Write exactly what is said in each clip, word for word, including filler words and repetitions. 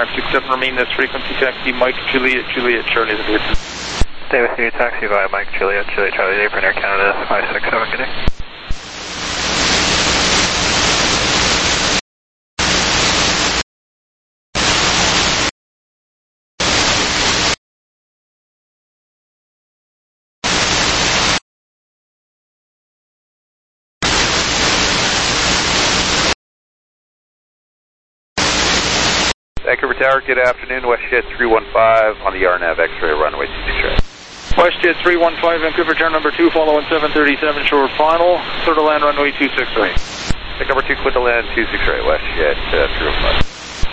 five six seven, remain this frequency, taxi Mike, Juliet, Juliet, Charlie, the grid. Stay with you, taxi via Mike, Juliet, Juliet, Charlie, Apron Air Canada, five six seven, good day. Vancouver Tower, good afternoon. WestJet three one five on the R N A V X-ray runway two six right. WestJet three one five, Vancouver Tower number two, following seven thirty-seven, short final, clear to land runway two six right. Pick number two, clear to land two six right, WestJet uh, three one five.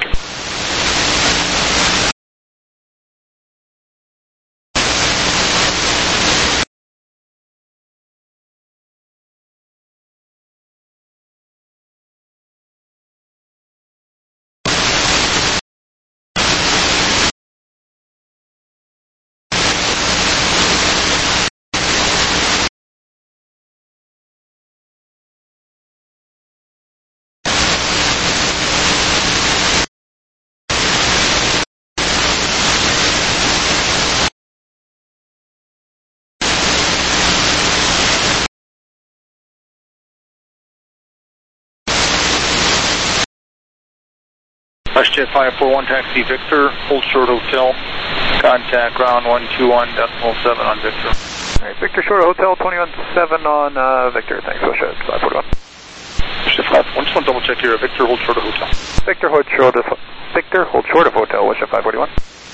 WestJet five four one, taxi Victor, hold short hotel, contact ground one two one decimal seven on Victor. Alright, Victor Short Hotel, twenty-one seven on uh, Victor, thanks, WestJet five four one. WestJet five four one, just want to double check here, Victor, hold short of hotel. Victor, hold short of, Victor, hold short of hotel, WestJet five forty-one.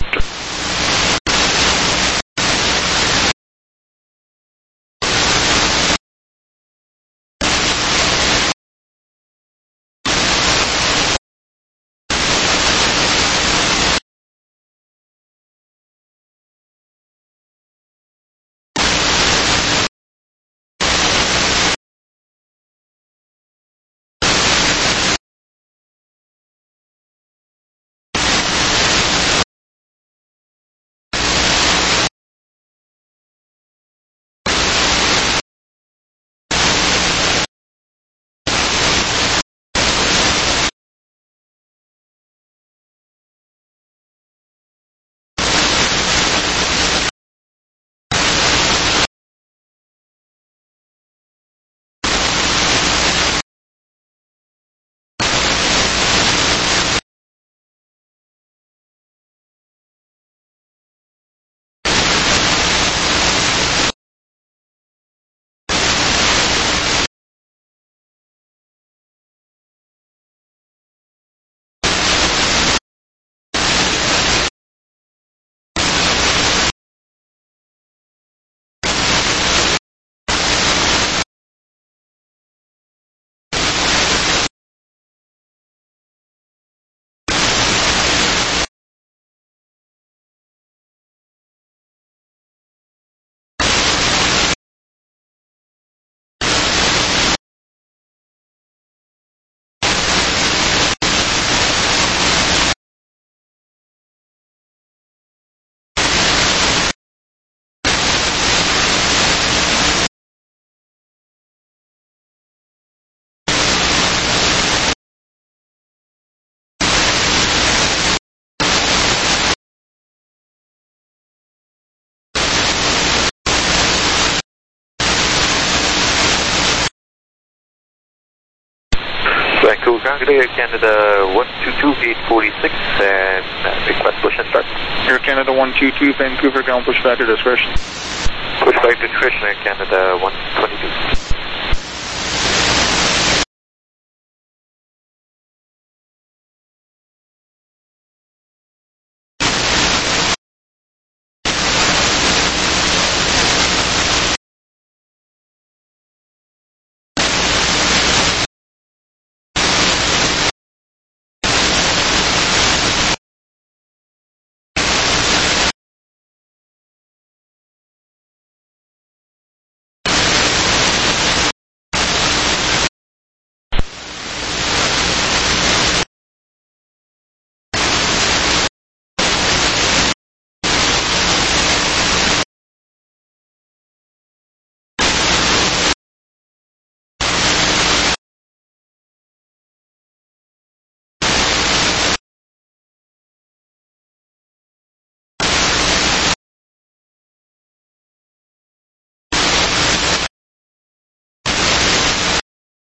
Vancouver Ground, good day, Air Canada one two two, gate forty-six, and uh, request push and start. Air Canada one two two, Vancouver Ground, push back to discretion. Push back to discretion, Air Canada one twenty-two.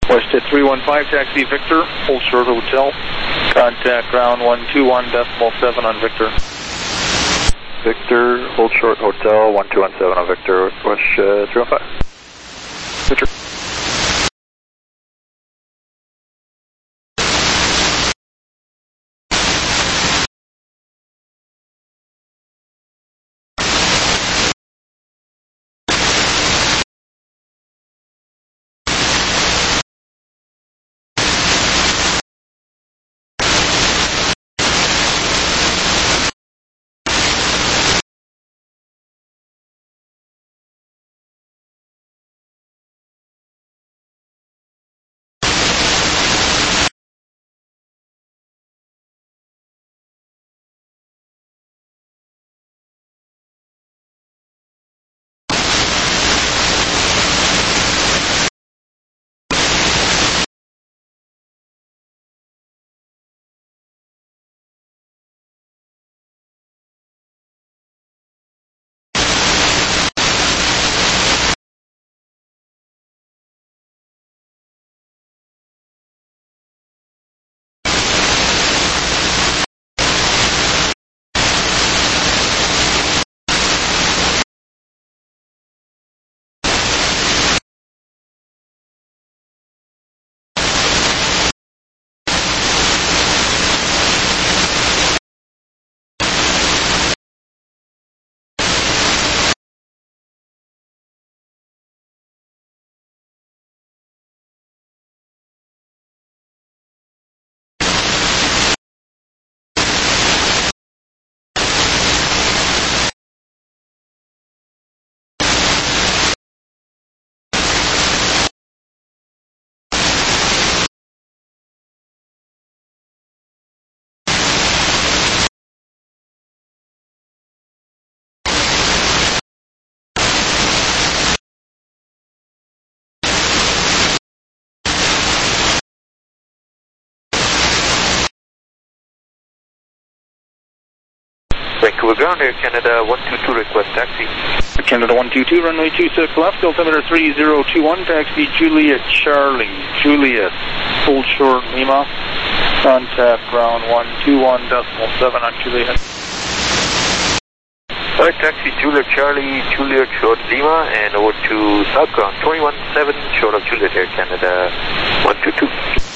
WestJet three one five, taxi Victor, hold short hotel. Contact ground one two one decimal seven on Victor. Victor, hold short hotel, one two one seven on Victor, WestJet three one five. Victor. Vancouver ground, Air Canada one two two, request taxi. Canada one two two, runway two six left, altimeter three zero two one, taxi Juliet Charlie, Juliet, hold short Lima, contact ground one two one decimal seven on Juliet. Alright, taxi Juliet Charlie, Juliet short Lima, and over to South ground twenty-one seven, short of Juliet Air Canada one two two.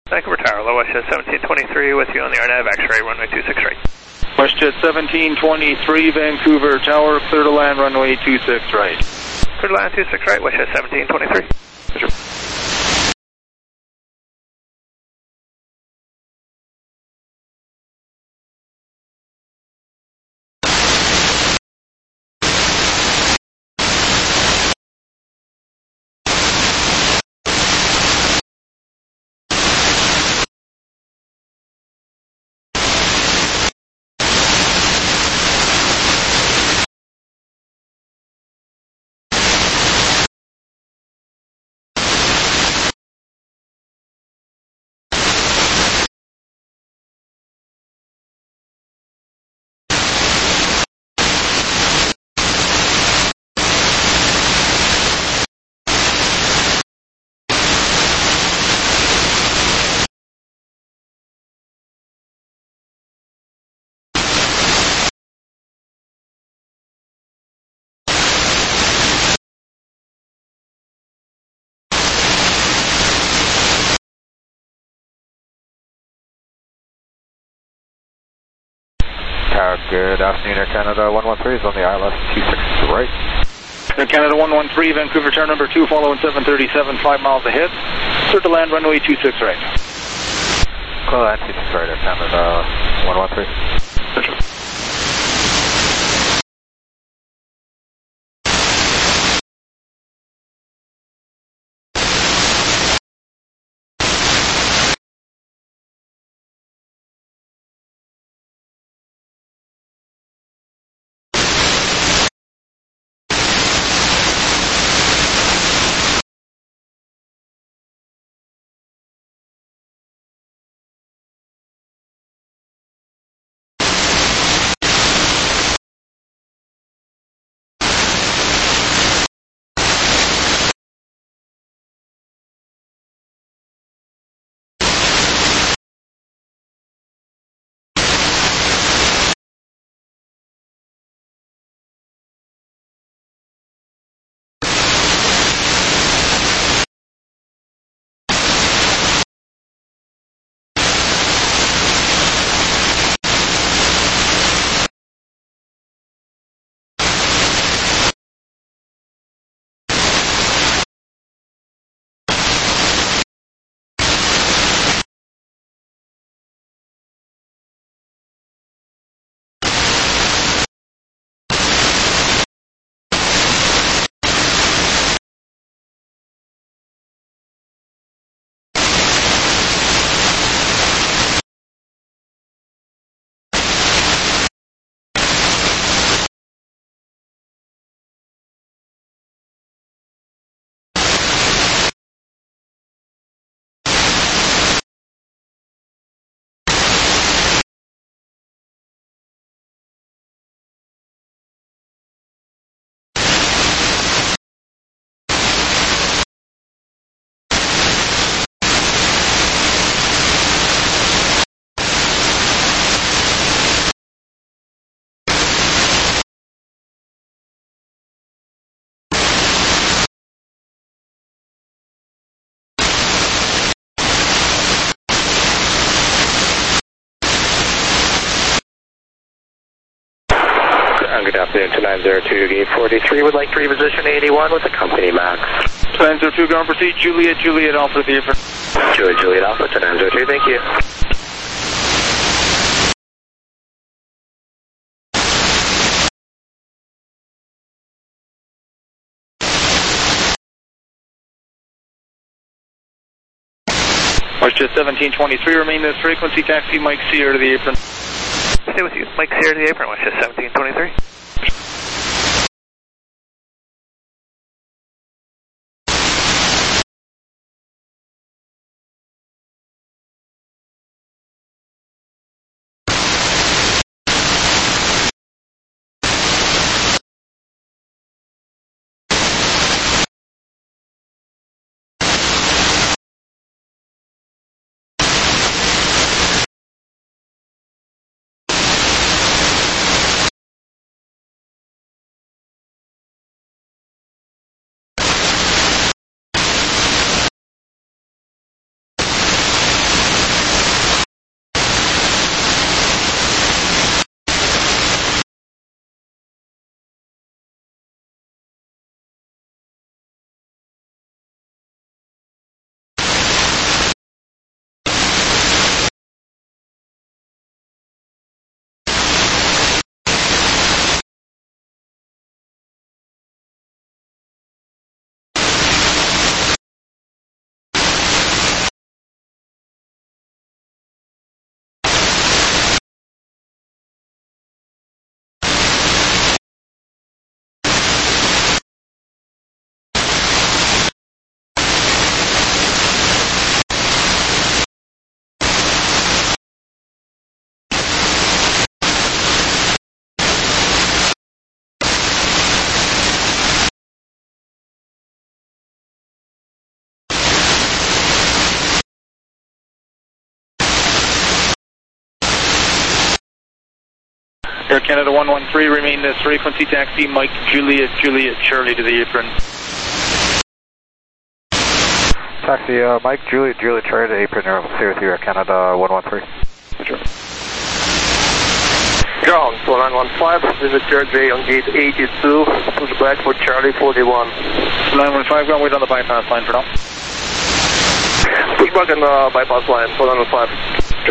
Vancouver Tower, low WestJet seventeen twenty-three with you on the R N A V, X-ray, runway two six right. WestJet seventeen twenty-three, Vancouver Tower, clear to land, runway two six right. Clear to land, two six right, WestJet seventeen twenty-three. Roger. Good afternoon, Air Canada one one three is on the I L S two six right. Air Canada one one three, Vancouver turn number two, following seven thirty-seven, five miles ahead. Clear to land, runway two six right. Clear to land, two six right, Air Canada one one three. Roger. Good afternoon to nine zero two, gate forty-three, would like to reposition eighty-one with the company max. nine zero two, ground proceed, Juliet, Juliet Alpha, the apron. Juliet, Juliet Alpha to nine zero two, thank you. WestJet seventeen twenty-three, remain this frequency, taxi Mike Sierra to the apron. Stay with you, Mike Sierra to the apron, WestJet seventeen twenty-three. Air Canada one one three, remain this frequency, taxi Mike Juliet, Juliet Charlie to the apron. Taxi uh, Mike Juliet, Juliet Charlie to the apron, you're clear with you, Air Canada one one three. Sure. Ground, four nine one five, visit J on gate eighty-two, push back for Charlie forty-one. nine one five, ground, wait on the bypass line for now. Push back on the bypass line, four nine one five. Sure.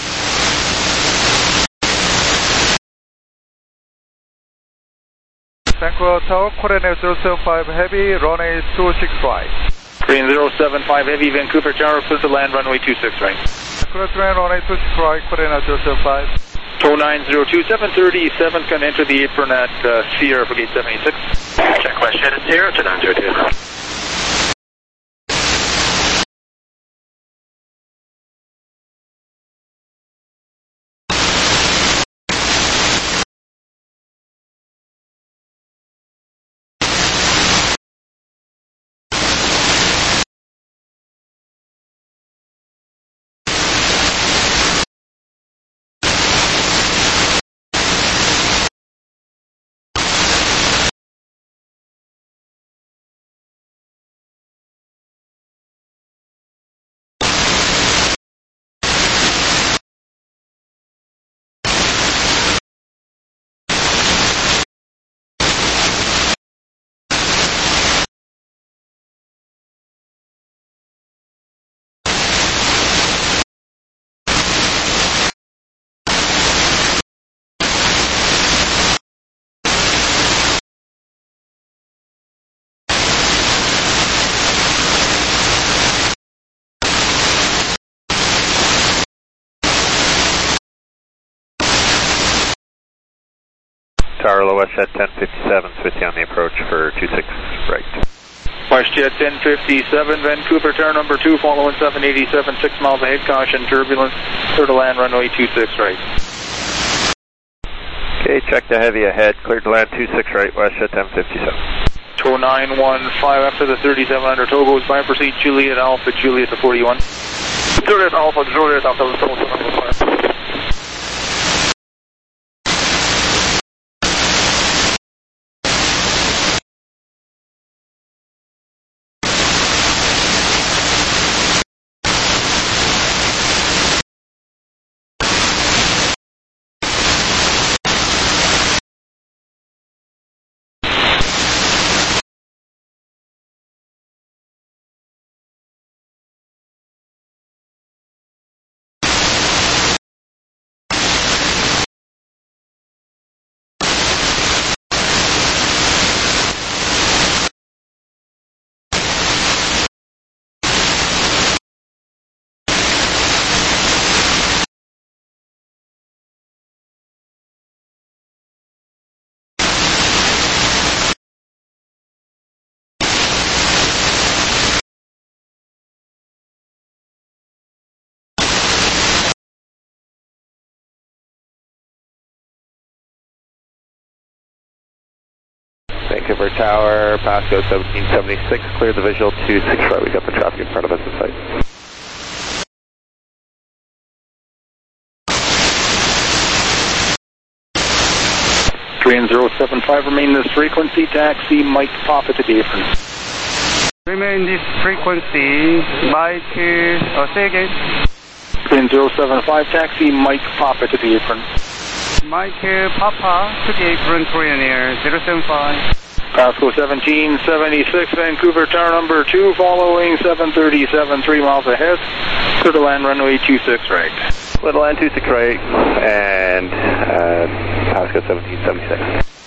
Vancouver Tower, coordinate zero seven five Heavy, runway two six right. Green zero seven five Heavy, Vancouver Tower, clear to land, runway two six right. Vancouver Tower, runway two six right, coordinate zero seven five. Tow nine zero two, seven thirty-seven, can enter the apron at uh, Sierra for gate seventy-six. Check West Jet at Sierra to nine zero two. Tower low West Jet ten fifty-seven, switch on the approach for two six right. WestJet ten fifty-seven, Vancouver Tower number two, following seven eighty-seven, six miles ahead, caution, turbulence, clear to land, runway two six right. Okay, check the heavy ahead, cleared to land two six right, WestJet ten fifty-seven. Tow nine one five after the thirty-seven hundred, tow goes by, proceed Juliet Alpha, Juliet to forty-one. Juliet Alpha, Juliet Alpha, Alpha. Vancouver Tower, passcode seventeen seventy-six, clear the visual two six right. We got the traffic in front of us in sight. Green zero seven five, remain this frequency, taxi Mike Papa to the apron. Remain this frequency, Mike, uh, say again. Green zero seven five, taxi Mike Papa to the apron. Mike Papa to the apron, Korean Air zero seven five. Pasco seventeen seventy-six, Vancouver Tower number two, following seven thirty-seven, three miles ahead, clear to land, runway two six right. Clear to land two six right, and uh, passcode seventeen seventy-six.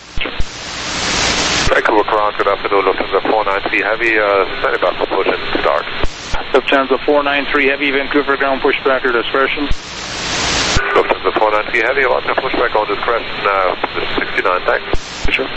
Vancouver ground, good afternoon, Lufthansa four nine three Heavy, uh, standing back for push and start. Lufthansa four nine three Heavy, Vancouver ground, pushback or discretion. Lufthansa four nine three Heavy, lots of pushback on discretion, uh, sixty-nine, thanks. Sure.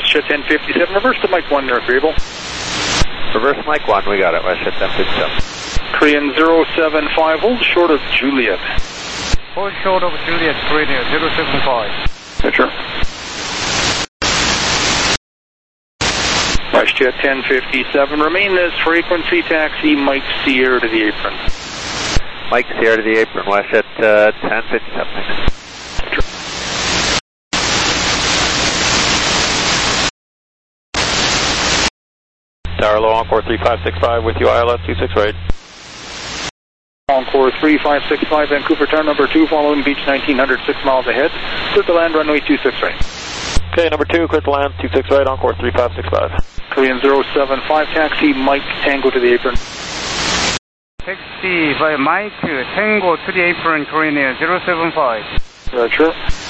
WestJet ten fifty-seven, reverse to Mike one, agreeable. Reverse Mike one, we got it, WestJet ten fifty-seven. Korean zero seven five, hold short of Juliet. Hold short of Juliet, Korean Air zero seven five. Roger. WestJet ten fifty-seven, remain this frequency, taxi Mike Sierra to the apron. Mike Sierra to the apron, WestJet uh, ten fifty-seven. Tower low, Encore three five six five with you, I L S two six right. Encore three five six five, Vancouver turn number two, following beach nineteen hundred, six miles ahead. Clear to land, runway two six right. Okay, number two, clear to land, two six right, Encore three five six five. Korean zero seven five, taxi Mike Tango to the apron. Taxi by Mike Tango to the apron, Korean Air zero seven five. Roger.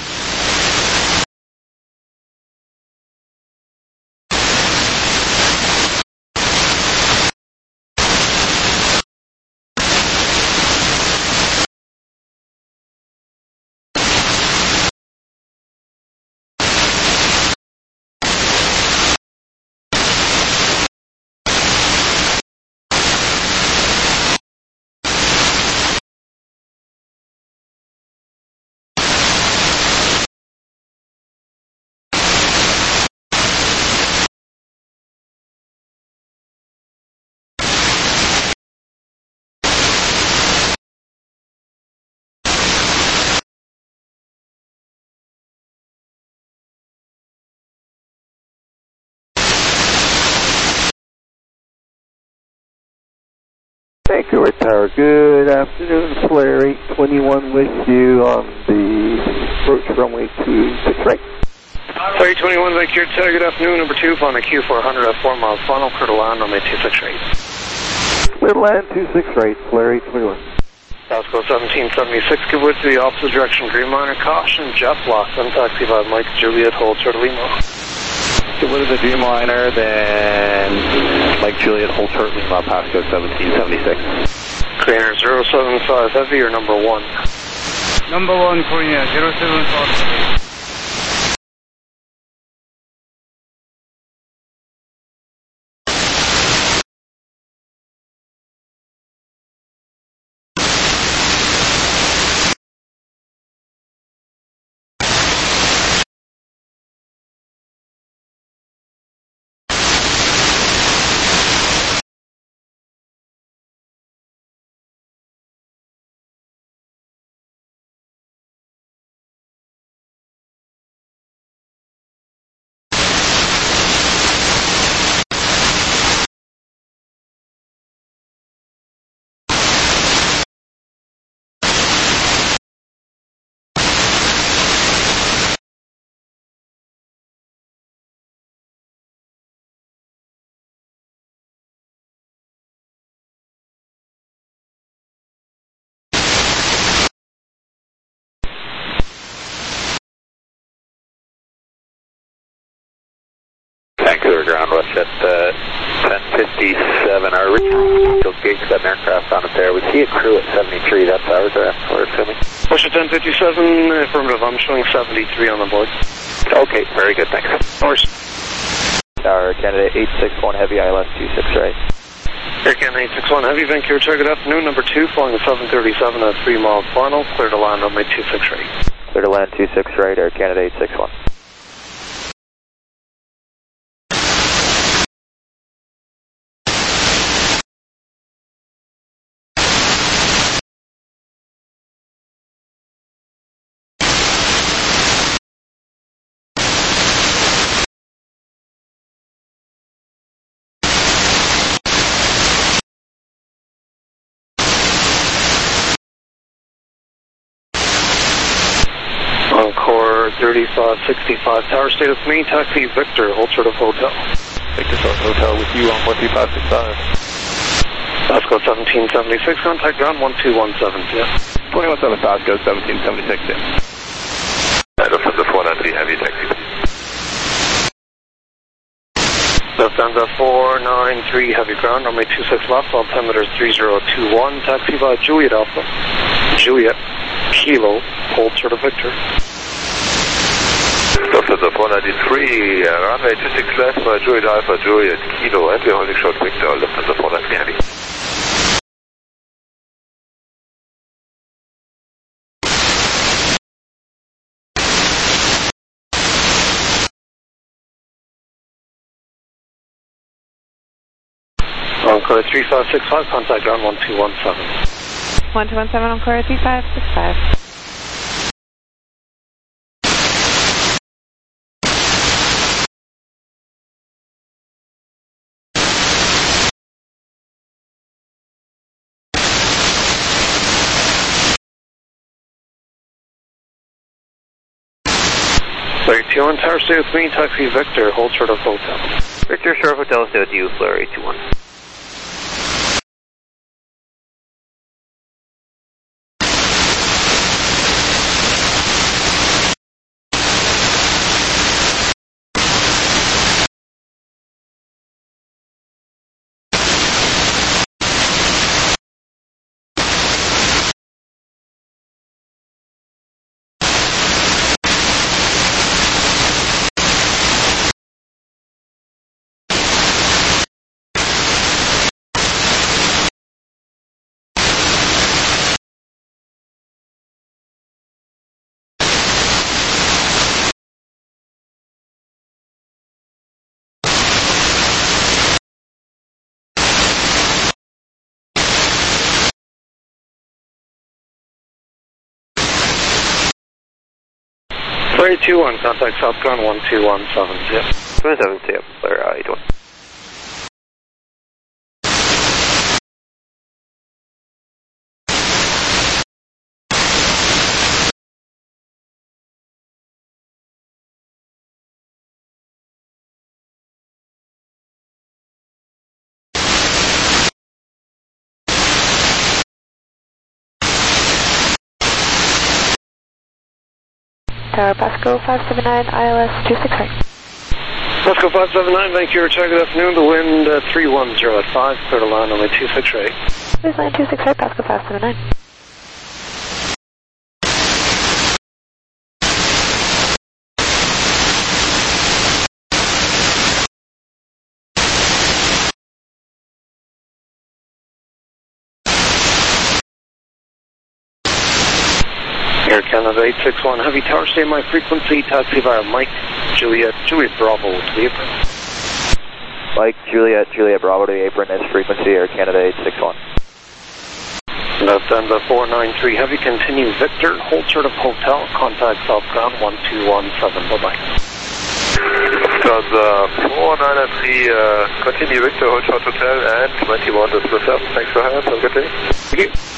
Vancouver Tower, good afternoon, Flare eight twenty-one with you on the approach runway two six right. Flare eight twenty-one, Vancouver Tower, good afternoon, number two, on the Q four hundred at four miles final, clear to land, runway two six right. Clear to land, two six right, Flare eight twenty-one. Southco seventeen seventy-six, give way to the opposite direction, green liner, caution, jet block, then taxi by Mike Juliet, hold short of Lima. Give way to the Dreamliner, then Mike Juliet, hold short Lima, Pasco seventeen seventy-six. Korean Air zero seven five, heavy or number one? Number one, Korean Air zero seven five. Vancouver ground, WestJet uh, ten fifty-seven. Our original gauge got an aircraft on it there. We see a crew at seventy-three. That's ours, we're assuming. WestJet ten fifty-seven, affirmative. I'm showing seventy-three on the board. Okay, very good, thanks. Of course. Tower Canada eight six one Heavy, I L S two six right. Air Canada eight six one Heavy, Vancouver Tower, good afternoon, number two, flying the seven thirty-seven at three miles final, clear to land runway two six right. Clear to land two six right, Air Canada eight six one. Encore thirty-five sixty-five, tower status main, taxi Victor, hold short of hotel. Victor Short Hotel with you on four three five six five. Pasco seventeen seventy-six, contact ground one two one seven, yeah. twenty-one seven Pasco seventeen seventy-six, yeah. Lufthansa four ninety, heavy taxi. Lufthansa four nine three, heavy ground, runway two six left, altimeter three zero two one, taxi by Juliet Alpha. Juliet, Kilo, hold short of Victor. Lufthansa four ninety-three, uh, runway two six left, uh, Juliet Alpha, Juliet Kilo, and we're holding short Victor, left on the four ninety heavy. Encore three five six five, contact ground one two one seven. one two one seven, Encore three five six five. Flare two one, Tower stay with me, taxi Victor, hold short of hotel. Victor, short of hotel, stay with you, Flare eight two one. Flare two one, contact south ground one two one seven. Yep. two one seven, stay up, Flare uh, eight one. Tower Pasco five seven nine, I L S two six right. Pasco five seven nine, Vancouver, check, good afternoon, the wind uh, three one zero at five, clear to line only two six right. Please line two six right, Pasco five seven nine. Air Canada eight six one, heavy tower, stay my frequency, taxi via Mike, Juliet, Juliet Bravo to the apron. Mike, Juliet, Juliet Bravo to the apron, is frequency Air Canada eight six one. Lufthansa four nine three, heavy, continue Victor, hold short of hotel, contact south ground one two one seven, bye bye. Lufthansa four nine three, uh, continue Victor, hold short hotel, and twenty-one to split up. Thanks for having us, have a good day. Thank you.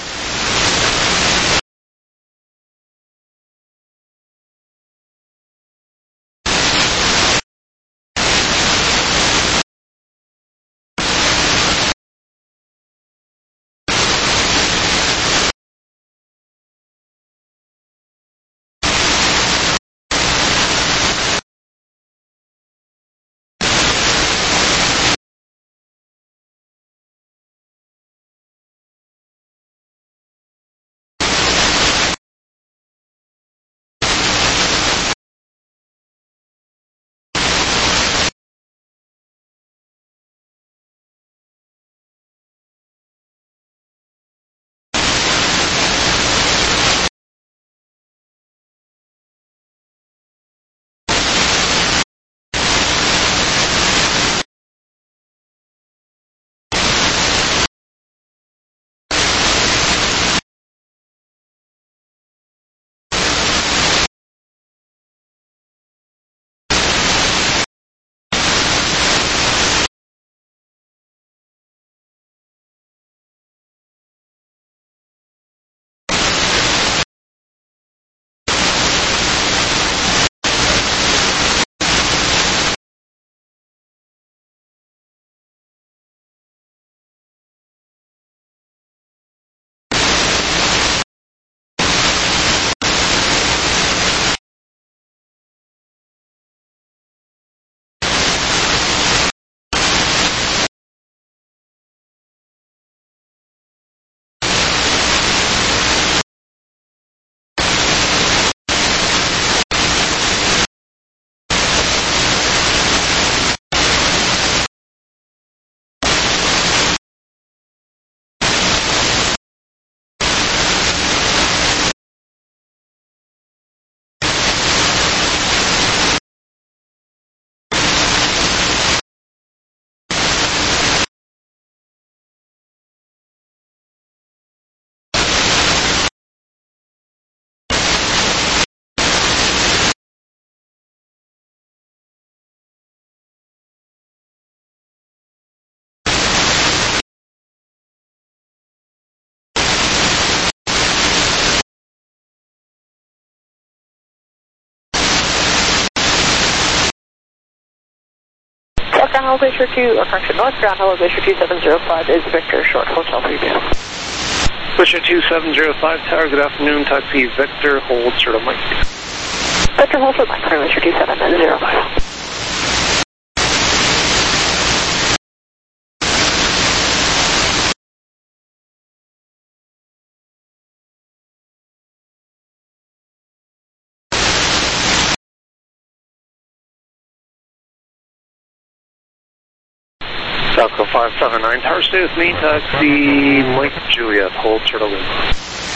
South ground elevation two, or correction, north ground elevation two seven zero five is Victor, short hotel three two. Swisher two seven zero five Tower, good afternoon, taxi Victor, hold short of Mike. Victor, hold short Mike, Swisher two seven zero five. Falco five seven nine Tower, stay with me, taxi Mike Juliet, hold short of Lima.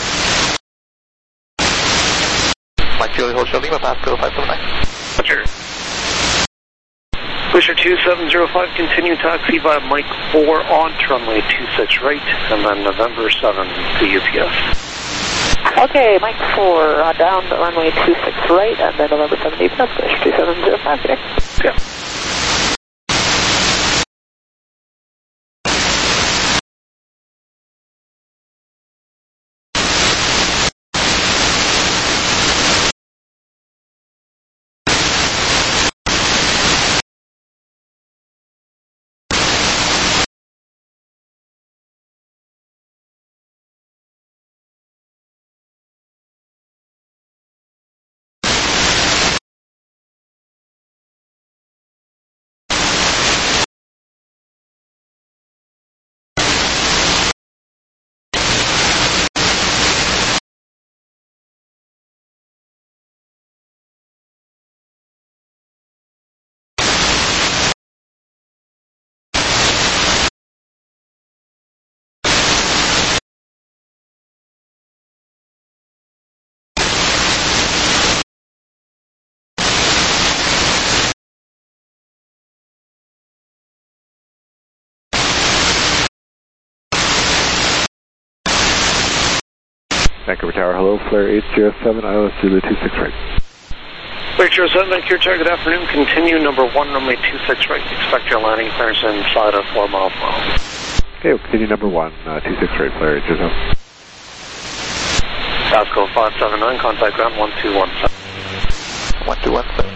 Mike Juliet, hold short of Lima, Pasco five seven nine. Roger. Swisher two seven zero five, continue taxi via Mike four on runway two six right, and then November seven to U P S. Okay, Mike four, uh, down to runway two six right, and then November seven U P S, Swisher two seven zero five, okay? Yeah. Vancouver Tower, hello, flare eight zero seven, I L S Zulu two six right. eight zero seven, Vancouver Tower, good afternoon, continue number one, runway two six right, expect your landing clearance inside of four miles per hour. Okay, we'll continue number one, uh, two six right, flare eight zero seven. Pasco five seven nine, contact ground one two one seven. one two one seven.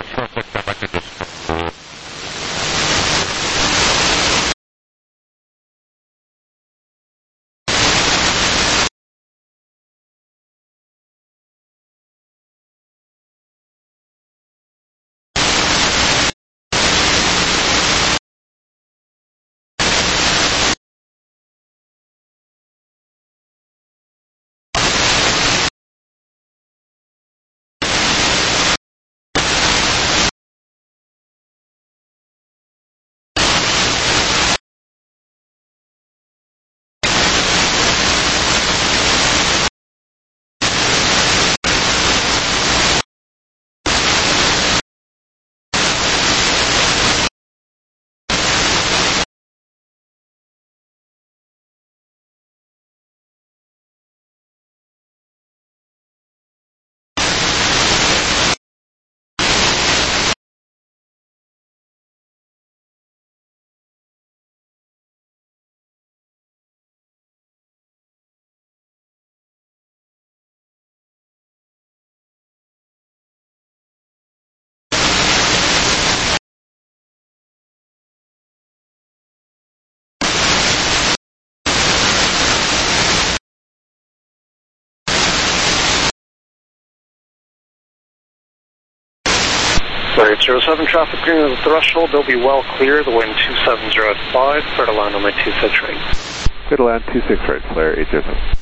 eight zero seven, traffic green at the threshold, they'll be well clear, the wind two seven zero five, clear to land on my two six right. Clear to land two six right, flare eight zero seven.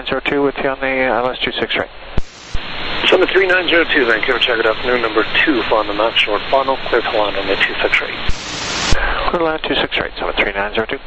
zero two with you on the I L S two six right. Summit three nine zero two, Vancouver, check it afternoon, number two, on the map, short final, clear to land on the two six right. Clear to land two six right, Summit three nine zero two.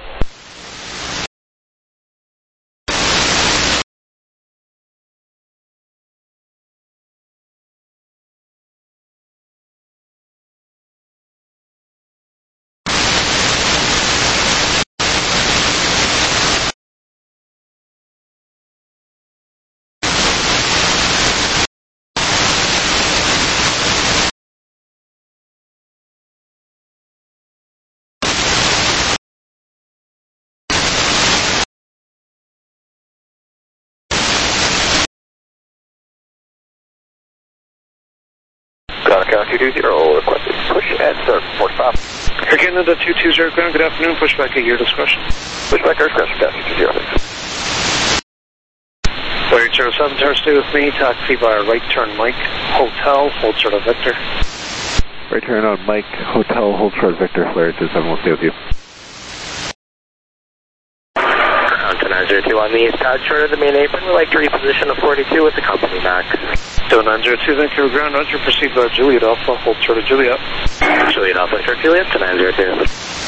Ground two two zero, requested push and start forty-five. Air Canada two two zero, ground, good afternoon, pushback at your discretion. Pushback air discretion, down two two zero. Flight zero seven, tower, stay with me, taxi via right turn Mike, hotel, hold short of Victor. Right turn on Mike, hotel, hold short Victor, flare two seven, we'll stay with you. nine zero two on the east pad, short of the main apron. We'd like to reposition to forty-two with the company max. So nine zero two, Vancouver ground, roger, proceed by Juliet Alpha, hold short of Juliet. Juliet Alpha, short Juliet to nine zero two.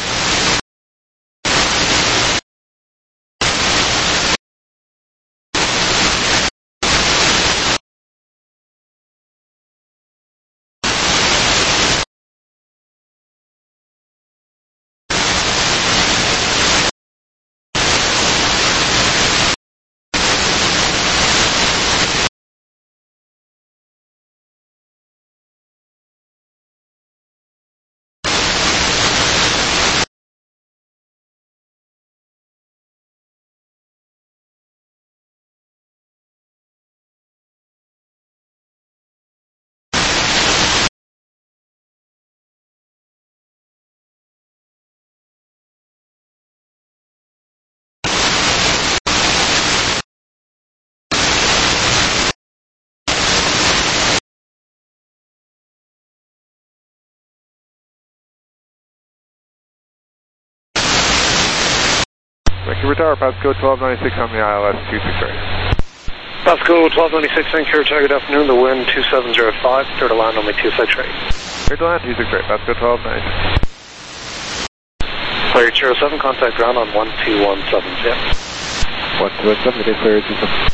Vancouver Tower, Pasco twelve ninety-six on the I L S two six right. Pasco twelve ninety-six, Vancouver, check, good afternoon, the wind two seven zero five, clear to land on the two six right. Clear to land two six right, Pasco twelve ninety-six. Flight zero seven, contact ground on one two one seven zero. one two one seven, good day, flare two seven.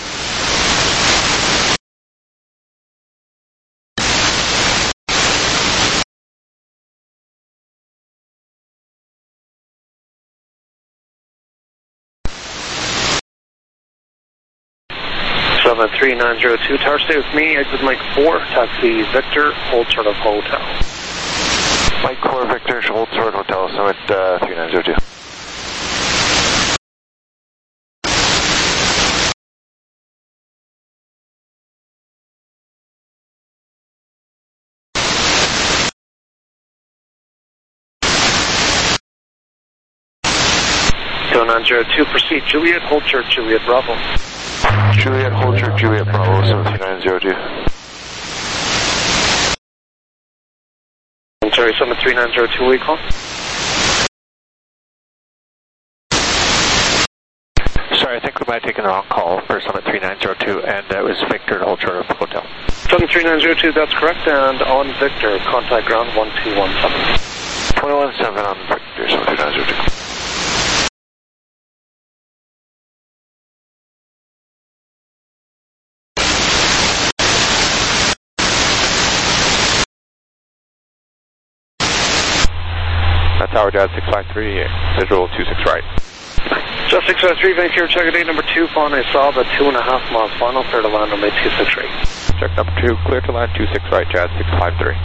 Summit three nine zero two, tower, stay with me, exit Mike four, taxi Victor, hold short of hotel. Mike four, Victor, hold short hotel, Summit uh, three nine zero two. nine zero two, proceed Juliet, hold short Juliet Bravo. Juliet, hold short Juliet Bravo, Summit three nine zero two. I'm sorry, Summit three nine zero two, we call? Sorry, I think we might have taken the wrong call for Summit three nine zero two, and that was Victor to hold short of hotel. Summit three nine zero two, that's correct, and on Victor, contact ground one two one seven. twenty-one seven on Victor, Summit three nine zero two. Tower Jazz six five three, visual two six right. Jazz six five three, Vancouver, check it, number two, following a saw, the two and a half miles final, clear to land on the two six right. Check number two, clear to land two six right, Jazz six five three.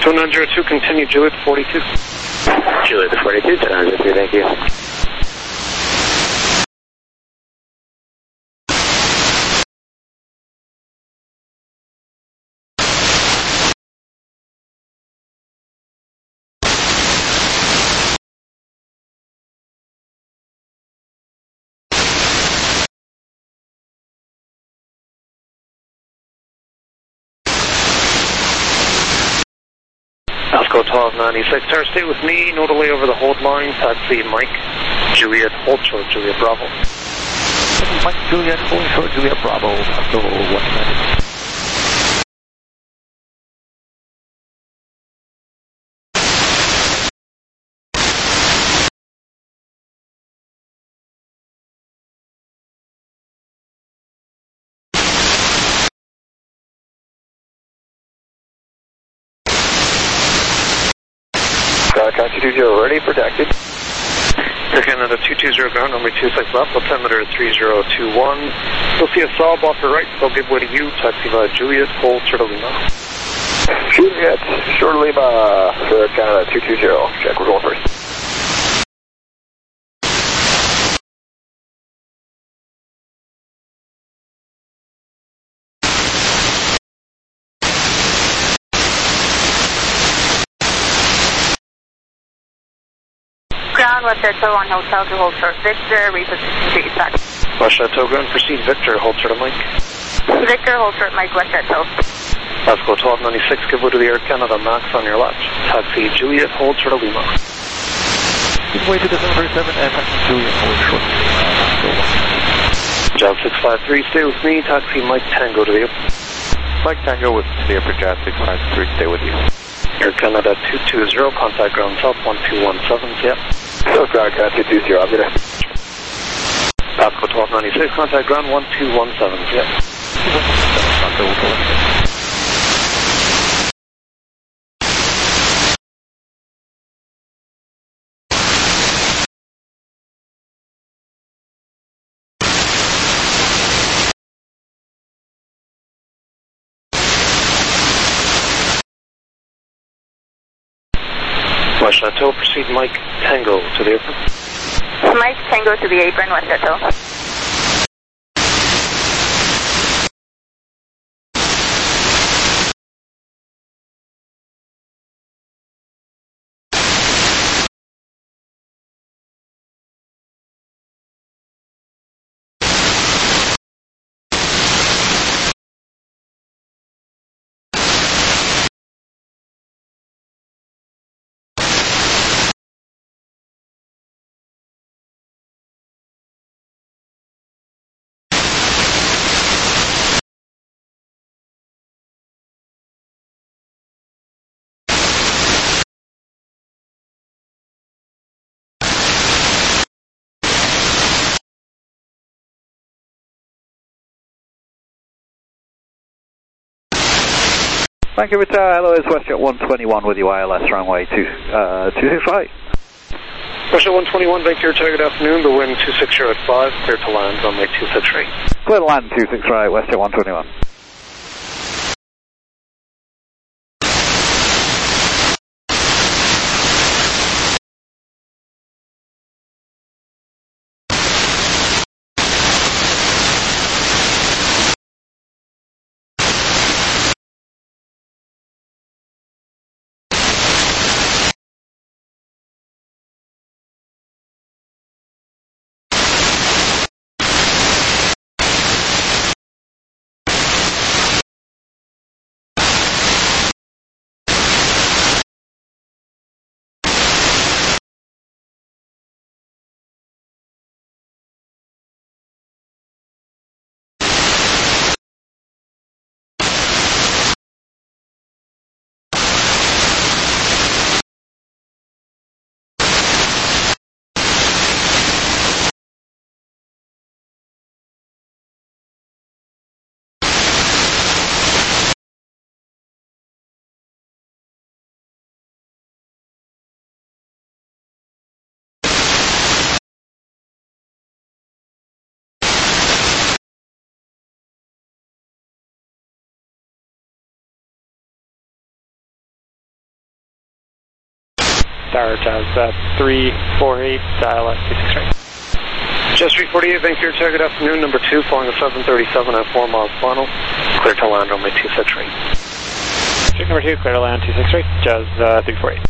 two nine zero two, continue Juliet forty-two. Juliet forty-two, two nine zero two, thank you. Pasco twelve ninety-six, tower, stay with me, no delay over the hold line, taxi Mike, Juliet, hold short, Juliet Bravo. Mike, Juliet, hold short, Juliet Bravo, Pasco one ninety-six. Contact two two zero, ready, protected. Air Canada two two zero, ground number two six left, altimeter three zero two one. You'll see a Saab off the right, they'll give way to you, taxi via Juliet, hold short of Lima. Juliet, short of Lima, for Air Canada two two zero, check, we're going first. Ground, West Chateau on Hotel to hold short Victor, reposition to your taxi. West Chateau, ground, proceed Victor, hold short of Mike. Victor, hold short Mike, West Chateau. Pasco twelve ninety-six, give way to the Air Canada Max on your left. Taxi Juliet, hold short of Lima. Give way to the number seven and taxi Juliet, hold short. Job six five three, stay with me, taxi Mike Tango to the air. Mike Tango with the Airport Jazz six five three, stay with you. Air Canada two two zero, contact ground south one two one seven, yep. South ground, ground two two zero, I'm gonna. Pasco twelve ninety-six, contact ground one two one seven, yep. West Chateau, proceed Mike Tango to the apron. Mike Tango to the apron, West Chateau. Thank you, Victor. Hello, it's WestJet one twenty-one with you, I L S runway two, uh, two six right. WestJet one twenty-one, Victor, good afternoon, the wind two six zero at five, clear to land, runway two six right. Clear to land, two six right, WestJet one twenty-one. Tower, Jazz uh, three four eight, I L S two six right. Jazz three forty-eight, Vancouver Tower, good afternoon, number two, following a seven thirty-seven at four miles final, clear to land runway two six right. Street number two, clear to land two six right, Jazz uh, three four eight.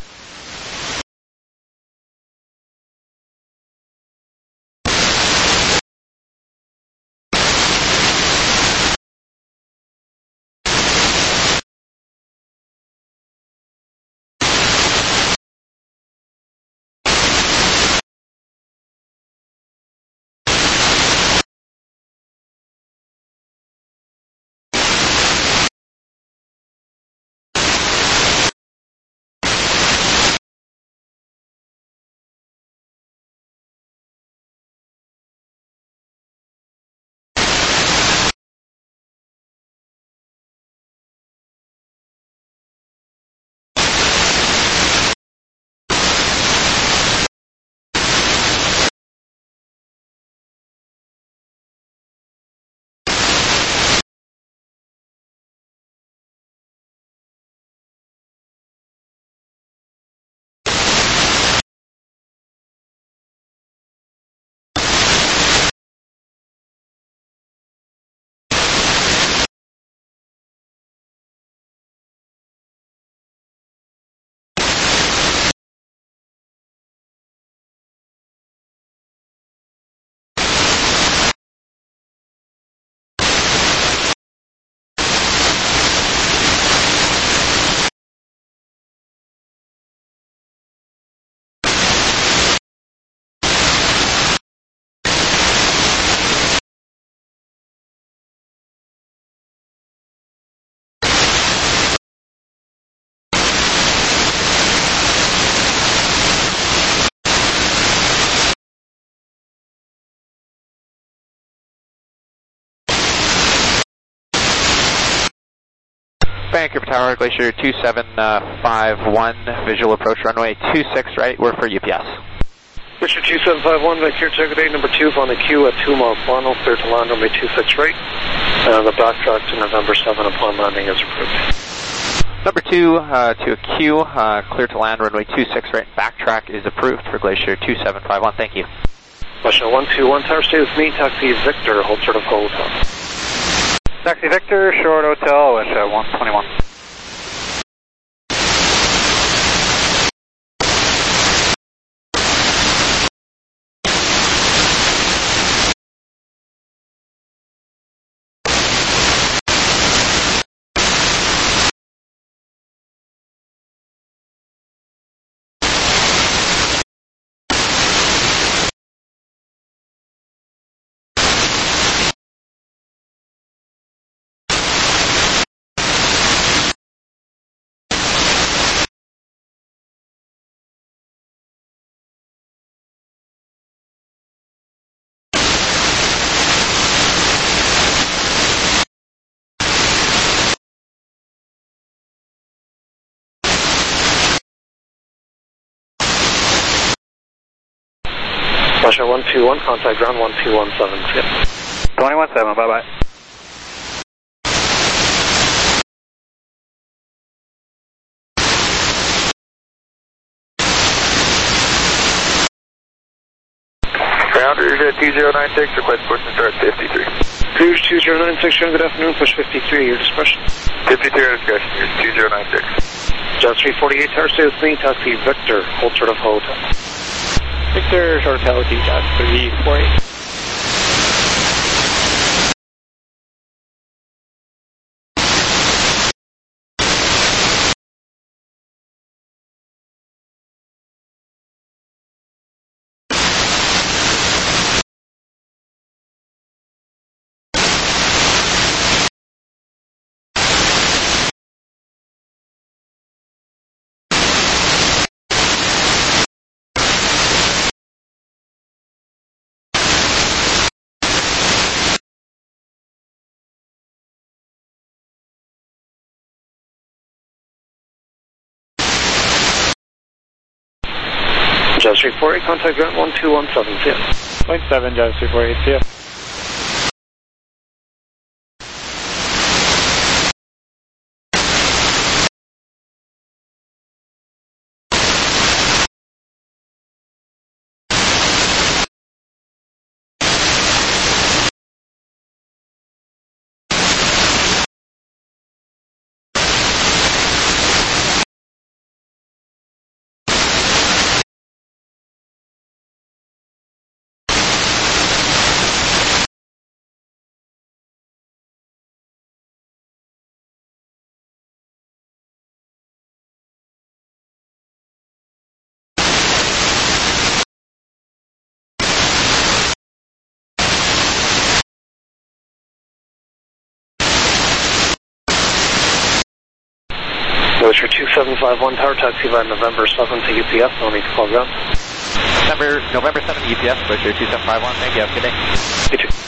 Vancouver Tower, Glacier two seven five one, visual approach runway two six right, we're for U P S. Richard two seven five one, Vancouver Tower, good day, number two, on the queue at two miles final, clear to land runway two six right, and the backtrack to November seven upon landing is approved. Number two, uh, to a queue, uh, clear to land runway two six right, backtrack is approved for Glacier two seven five one, thank you. Russia one two one, Tower, stay with me, taxi Victor, hold short of hotel. Taxi Victor, short hotel, with uh, one twenty-one. Russia one two one, contact ground one two one seven six. twenty-one seven, bye-bye. Grounders at two zero nine six, request push and start fifty-three. Cruise two zero nine six, good afternoon, push fifty-three, your discretion. fifty-three, your discretion, here's two zero nine six. Jazz three forty-eight, Tower, stay with me, taxi Victor, hold short of hotel. Victor, short hotel, Jazz three four eight. Jazz three forty-eight, contact ground one two one seven, see ya. Point seven, Jazz three forty-eight, see ya. Glacier two seven five one, tower taxi by November seven to U P S, no need to call ground. November, November seven U P S, Glacier two seven five one, thank you, have a good day. You too.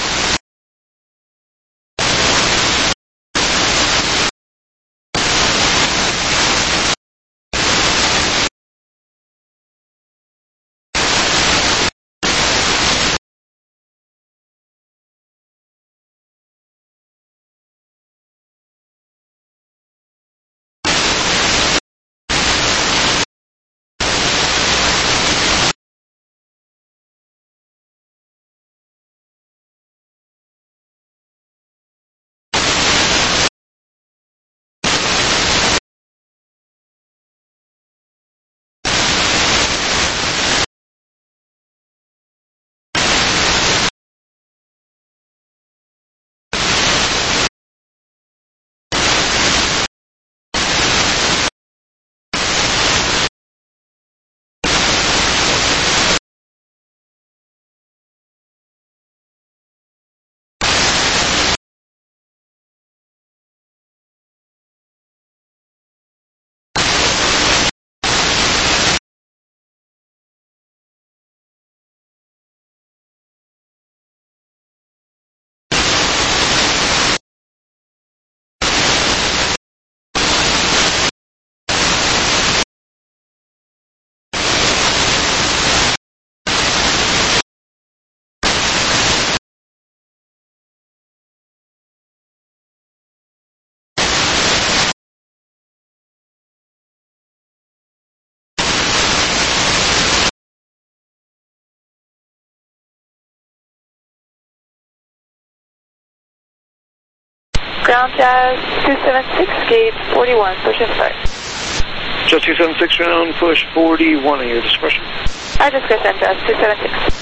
Ground Jazz two seven six, gate forty-one, push and start. Jazz two seven six, ground, push forty-one at your discretion. At discretion, Jazz two seven six.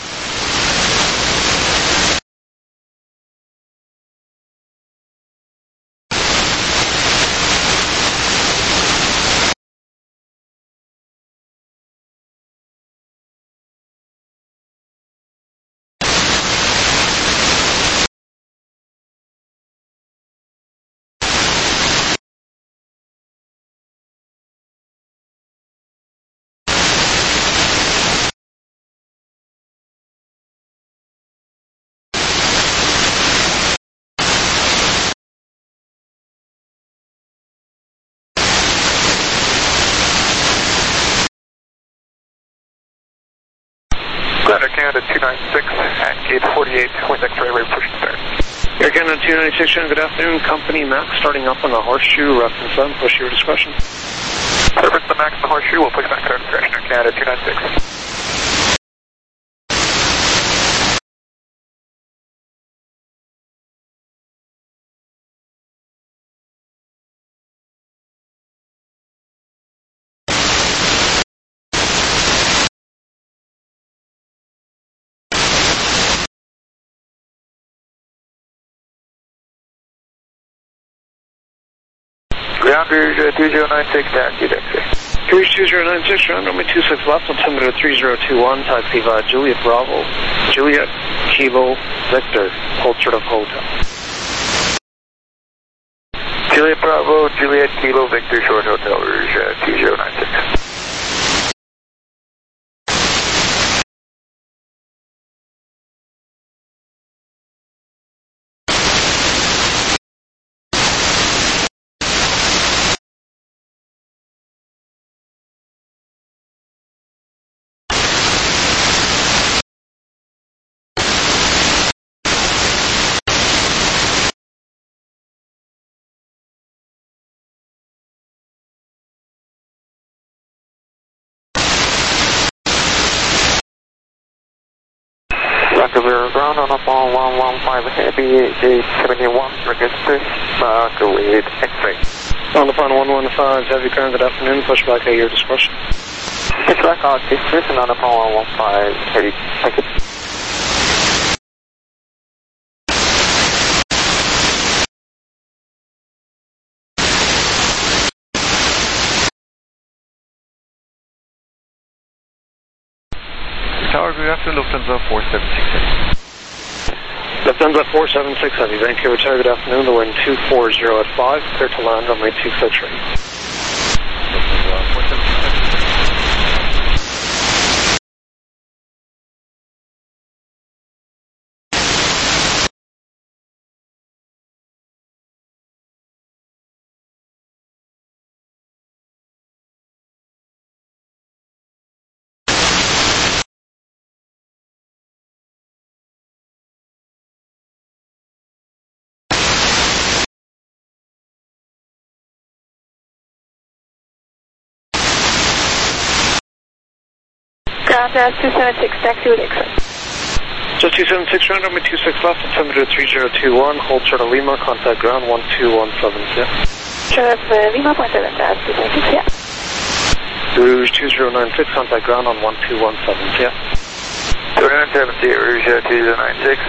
Air Canada two nine six at gate forty-eight, wind X-ray, ready push and start. Air Canada two nine six, good afternoon, company Max starting up on the Horseshoe, reference sun, push your discretion. Reference the Max, the Horseshoe, we'll push back to our discretion, Air Canada two nine six. Ground Rouge uh, two zero nine six, taxi X-ray. Rouge two zero nine six, ground runway two six left, altimeter three zero two one, taxi via Juliet Bravo, Juliet Kilo Victor, hold short of hotel. Juliet Bravo, Juliet Kilo Victor, short hotel, Rouge uh, two zero nine six. Rockaway ground on a fall one one five heavy gate seventy-one, register, Rockaway X-ray. On the phone one one five, heavy ground, good afternoon, push back at your discretion. Push back on discretion on the phone one one five, heavy, thank you. Tower, good afternoon, Lufthansa four seven six Heavy. Lufthansa four seven six Heavy, Vancouver Tower, good afternoon, the wind two four zero at five, clear to land, runway two six right. Ground Jazz two seven six, taxi with exit. Just two seven six, round number two six left, altimeter three zero two one, hold short of Lima, contact ground one two one seven, yeah. Short of uh, Lima, point seven, Jazz two seven six, yeah. Rouge two zero nine six, contact ground on one two one seven, yeah. two nine seven zero, Rouge two zero nine six.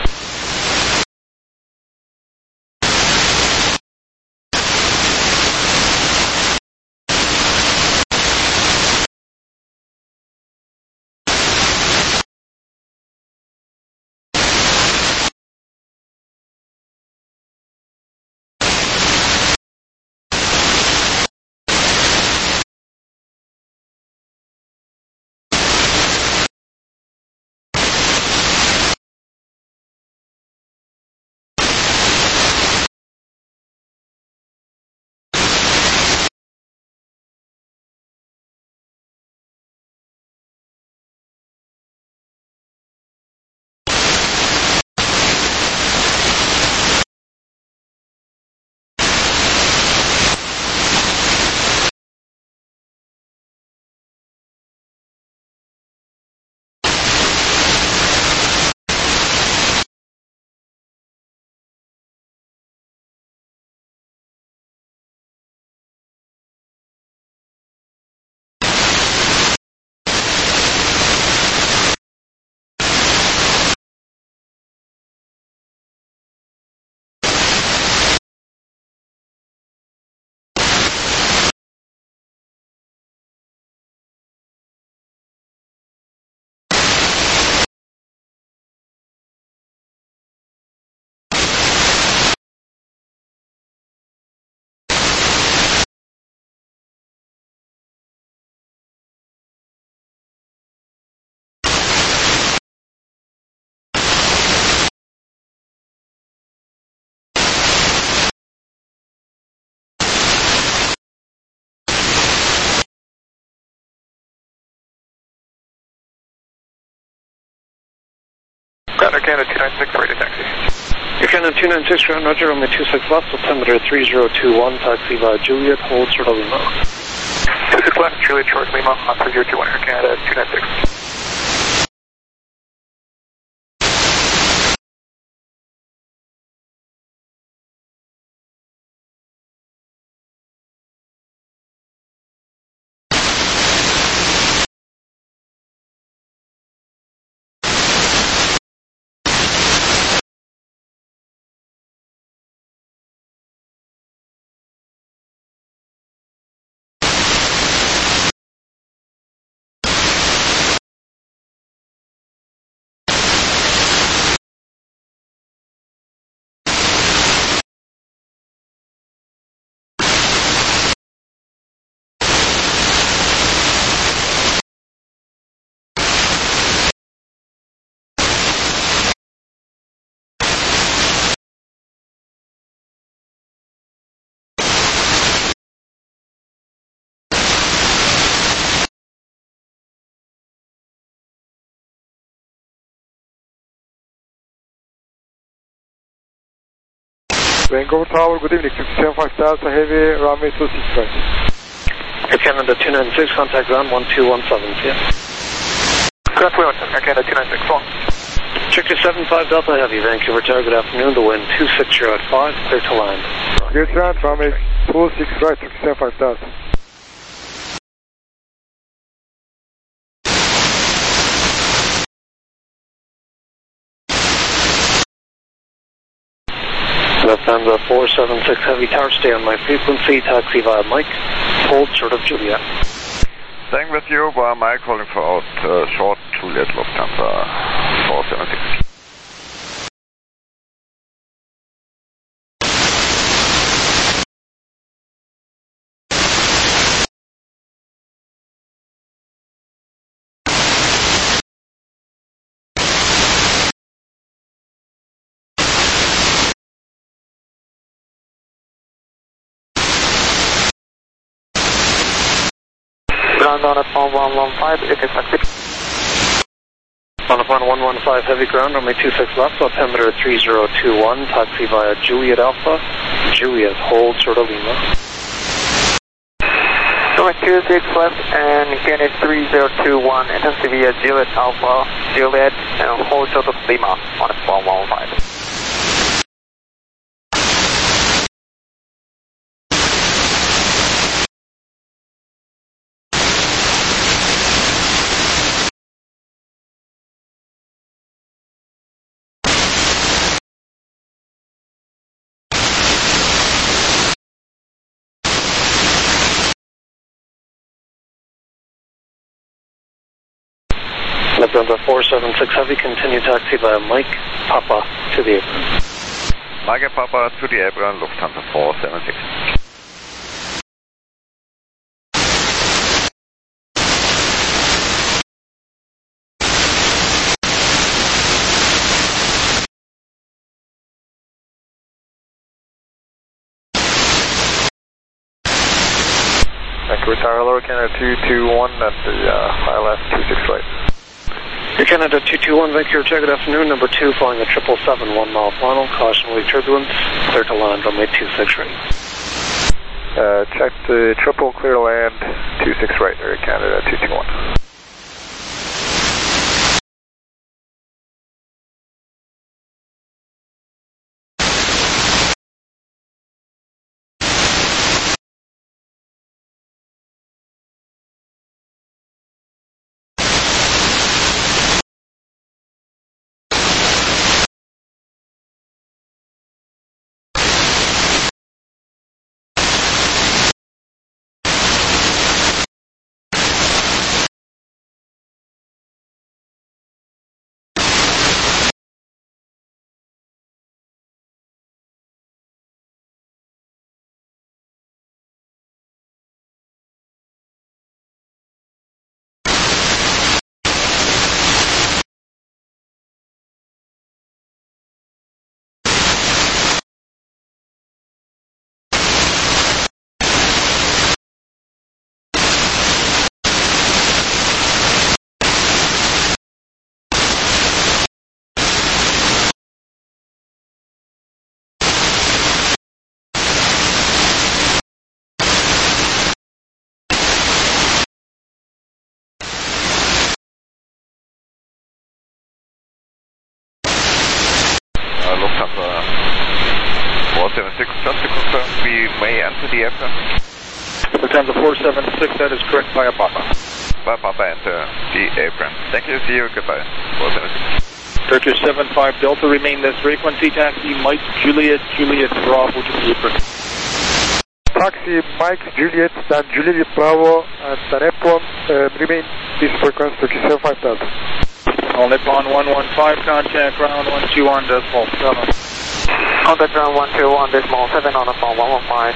Ground Canada two nine six, ready to taxi. Your Canada two nine six, ground Roger, runway two six left, altimeter three zero two one, taxi via Juliet, hold short of Lima. two six left, Juliet, short Lima, on three zero two one, Air Canada two nine six. Vancouver Tower, good evening, six seven five Delta Heavy, runway two six right. Air Canada two nine six, contact ground one two one seven, yeah. Ground two one seven, Air Canada two nine six, long. Check your seven five Delta Heavy, Vancouver Tower, good afternoon, the wind two six zero at five, clear to land. Good land, runway two six right, six seven five Delta. Lufthansa four seven six Heavy Tower, stay on my frequency, taxi via Mike, hold short of Juliet. Staying with you via Mike, holding for out uh, short Juliet Lufthansa four seven six. Ground on upon one one five, it is active. On upon one one five, heavy ground, runway two six left, altimeter three zero two one, taxi via Juliet Alpha, Juliet, hold short of Lima. two runway two six left and Kennedy three zero two one, intensity via Juliet Alpha, Juliet, and hold short of Lima on one one five. November four seven six Heavy, continue taxi by Mike Papa to the apron. Mike Papa to the apron, Lufthansa four seven six. Thank you, retire lower Canada two two one at the uh, I L S two six right. Air Canada two two one, Vancouver, good afternoon, number two, flying a triple seven, one mile final, cautionary turbulence, clear to land, runway two six right. Uh, check the triple, clear to land, two six right, Air Canada two two one. four seven six, just to confirm, we may enter the apron. Lufthansa four seven six, that is correct, via Papa. Via Papa, enter the apron. Thank you, see you, goodbye. four seven six. Turkish seven five Delta, remain this frequency, taxi Mike Juliet, Juliet Bravo to the apron. Taxi Mike Juliet, then Juliet Bravo, and then Nippon, uh, remain this frequency, Turkish seven five Delta. All Nippon one one five, contact ground one two one decimal seven. Contact ground one two one decimal seven on the phone one one five.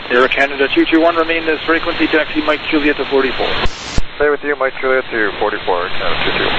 Air Canada two two one, remain this frequency, taxi Mike Juliet to forty-four. Stay with you, Mike Juliet to forty-four, Canada two two.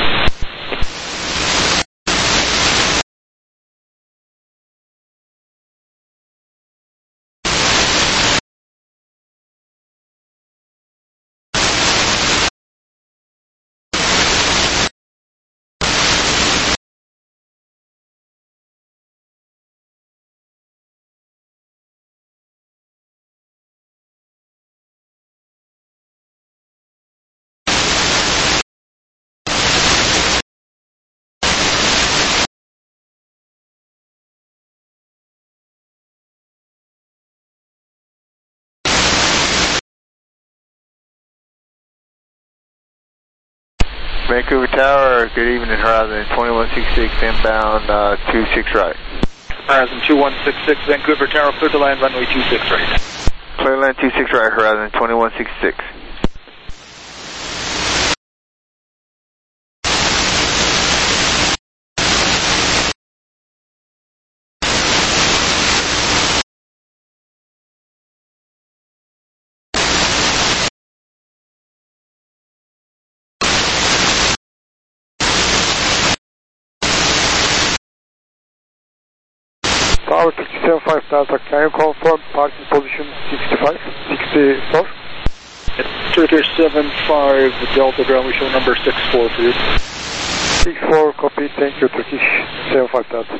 Vancouver Tower, good evening, Horizon twenty-one sixty-six, inbound uh, two six right. Horizon two one six six, Vancouver Tower, clear to land, runway two six right. Clear land two six right, Horizon twenty-one sixty-six. Tower sixty-seven five Delta, can you confirm parking position sixty-five, sixty-four? Turkish seven five Delta, ground, we show number six four for you. six four, copy, thank you, Turkish seven five Delta.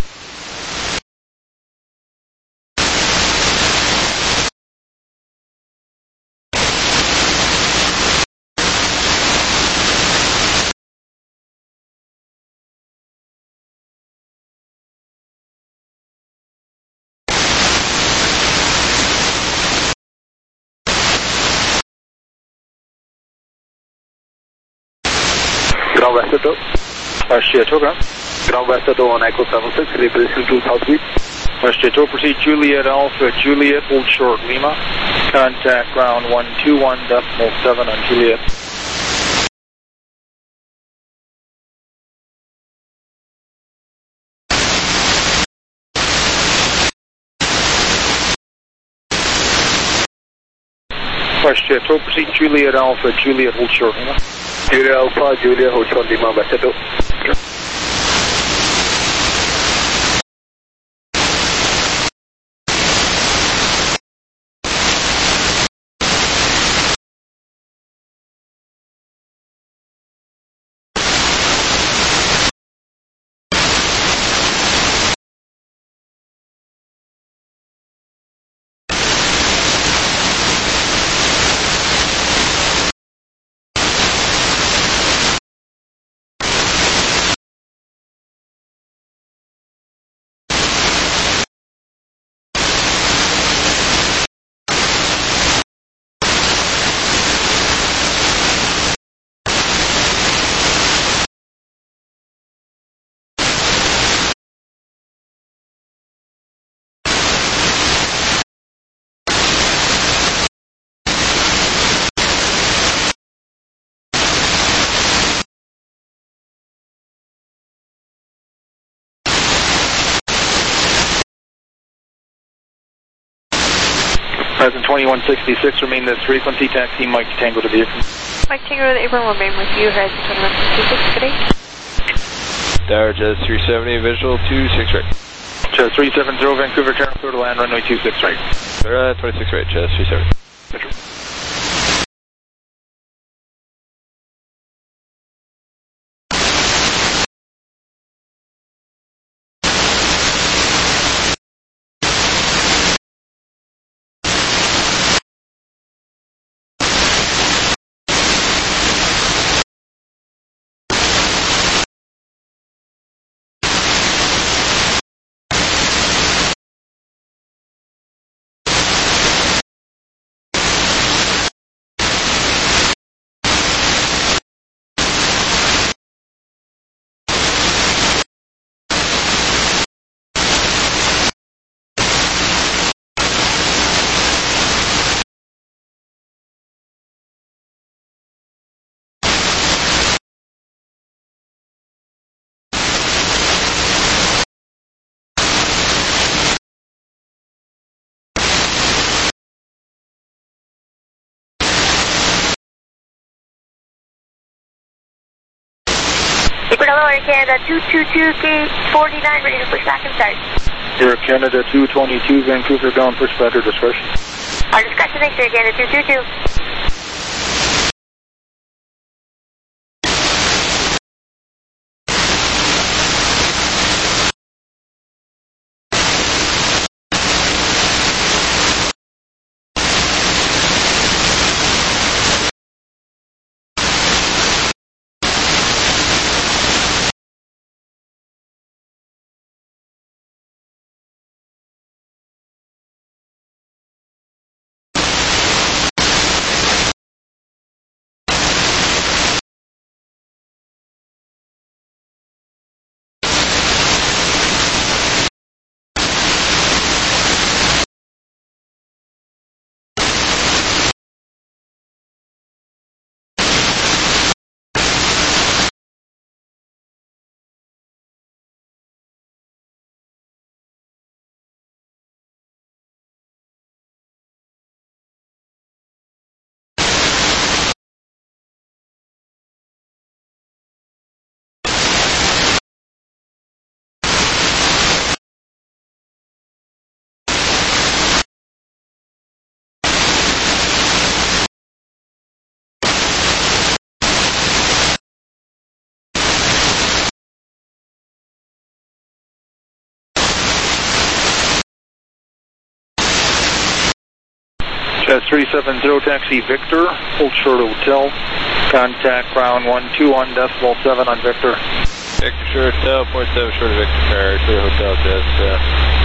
Ground West two. Westjet two, ground. Ground West two on Echo seven six, replacing two Southbeat. Westjet two, proceed Juliet Alpha, Juliet, hold short Lima. Contact ground one two one decimal seven on Juliet. Westjet two, proceed Juliet Alpha, Juliet, hold short Lima. Juliet Alpha, Juliet, hold short Lima, Westjet two. Horizon twenty-one sixty-six, remain this frequency, taxi Mike Tango to vehicle. Mike Tango to April, remain with you, Horizon twenty-one sixty-six, good day. Tower Jazz three seventy, visual two six right. Jazz three seventy, Vancouver Tower, clear to land, runway two six right. Uh, twenty-six right, Jazz three seventy. Hello, Air Canada two two two, gate forty-nine, ready to push back and start. Air Canada two twenty-two, Vancouver ground, push back or discretion. Our discretion, thanks, Air Canada two two two. Jazz three seven zero, taxi Victor, hold short of hotel, contact ground one two one decimal seven on Victor. Victor short hotel, point seven short of Victor, or short of hotel, Jazz, uh,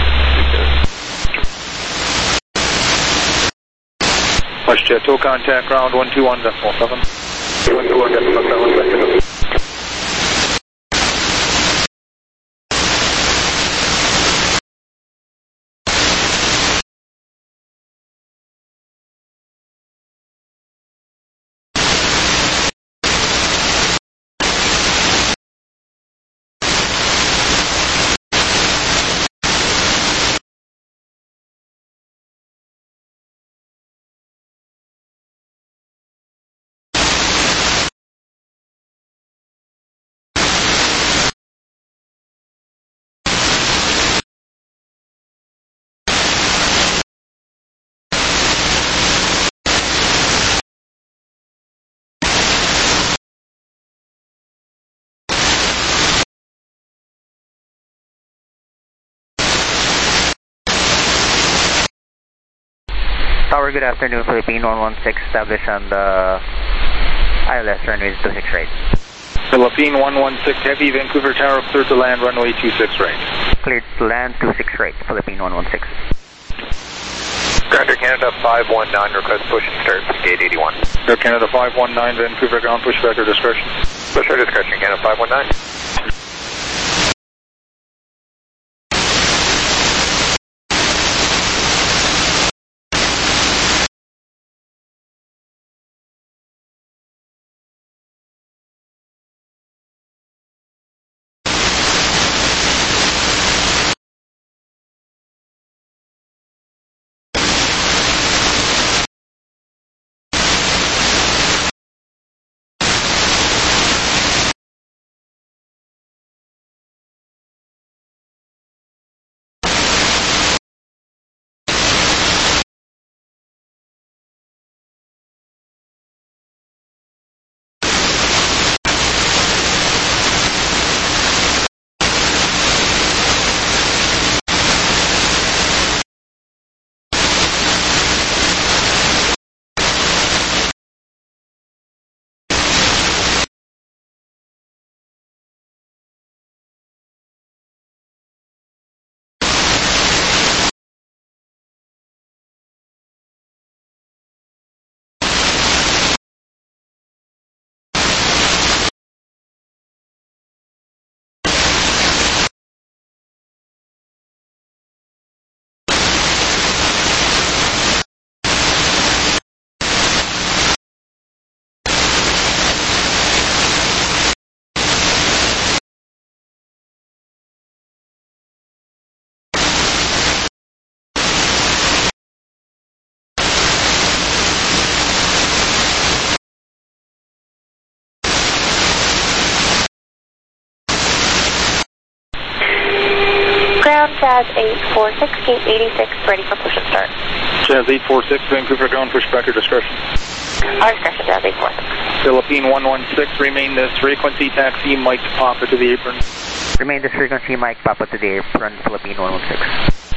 WestJet, tow contact ground one two one decimal seven. one two one decimal seven, Tower, good afternoon. Philippine one one six, established on the I L S runway two six right. Philippine one one six, heavy, Vancouver Tower, clear to land, runway two six right. Cleared to land two six right, Philippine one one six. Ground Air Canada five one nine, request push and start to gate eighty-one. Air Canada five one nine, Vancouver ground, push back or discretion. Push or discretion, Canada five one nine. ground, Jazz eight four six, gate eighty-six, ready for push and start. Jazz eight four six, Vancouver ground, pushback or discretion. Our discretion, Jazz eight four six. Philippine one one six, remain this frequency, taxi Mike Papa to the apron. Remain this frequency, Mike Papa to the apron, Philippine one one six.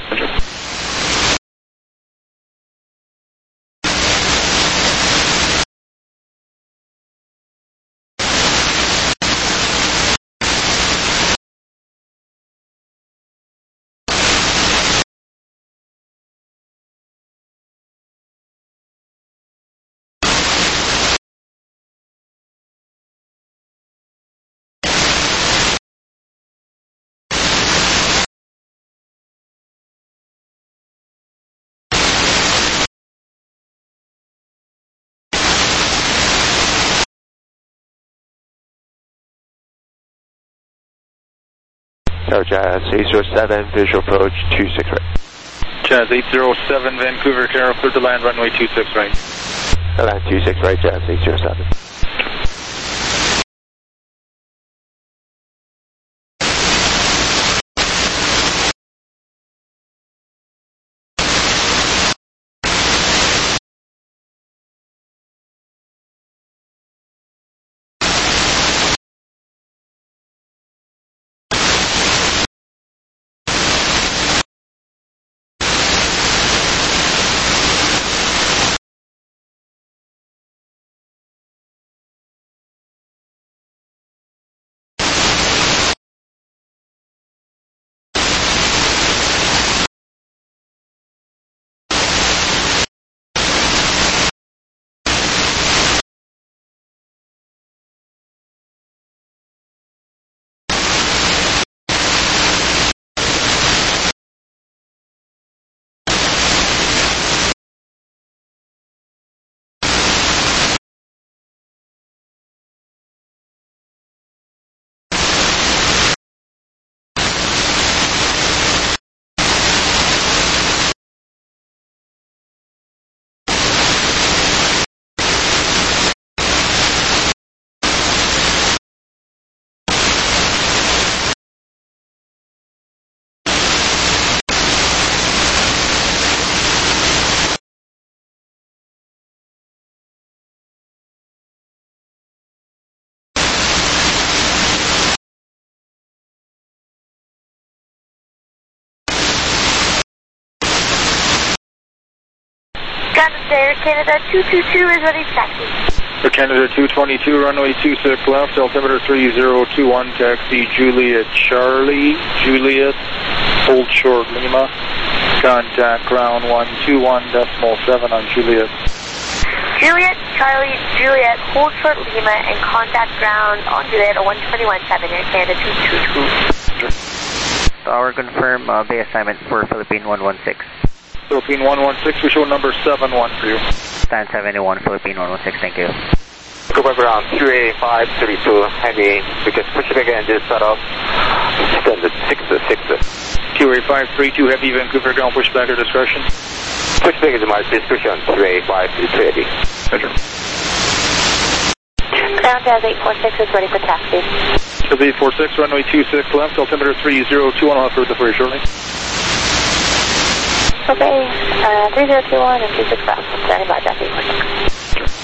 Tower Jazz eight zero seven, visual approach two six right. Jazz eight zero seven, Vancouver, Tower, clear to land, runway two six right. Land two six right, Jazz eight zero seven. Air Canada two two two is ready to taxi. Air Canada two twenty-two, runway two six left, altimeter three zero two one, taxi Juliet Charlie, Juliet, hold short Lima, contact ground one two one decimal seven on Juliet. Juliet Charlie, Juliet, hold short Lima, and contact ground on Juliet one twenty-one seven, Air Canada two two two. Tower confirm uh, bay assignment for Philippine one one six. Philippine one one six, we show number seven one for you. Stand seventy-one, Philippine one one six, thank you. Go back around Q A five thirty-two, heavy, because push it again, just set off, extend it, six to six to. Q A five three two, heavy, Vancouver, ground, pushback or discretion? Pushback is my discretion, Q A five thirty-two, heavy. Roger. Ground Jazz eight four six is ready for taxi. Jazz eight four six, runway two six left, altimeter three zero two one, I'll have further for you shortly. Okay, uh, three zero two one and two six left. Standing by, Jazz eight four six.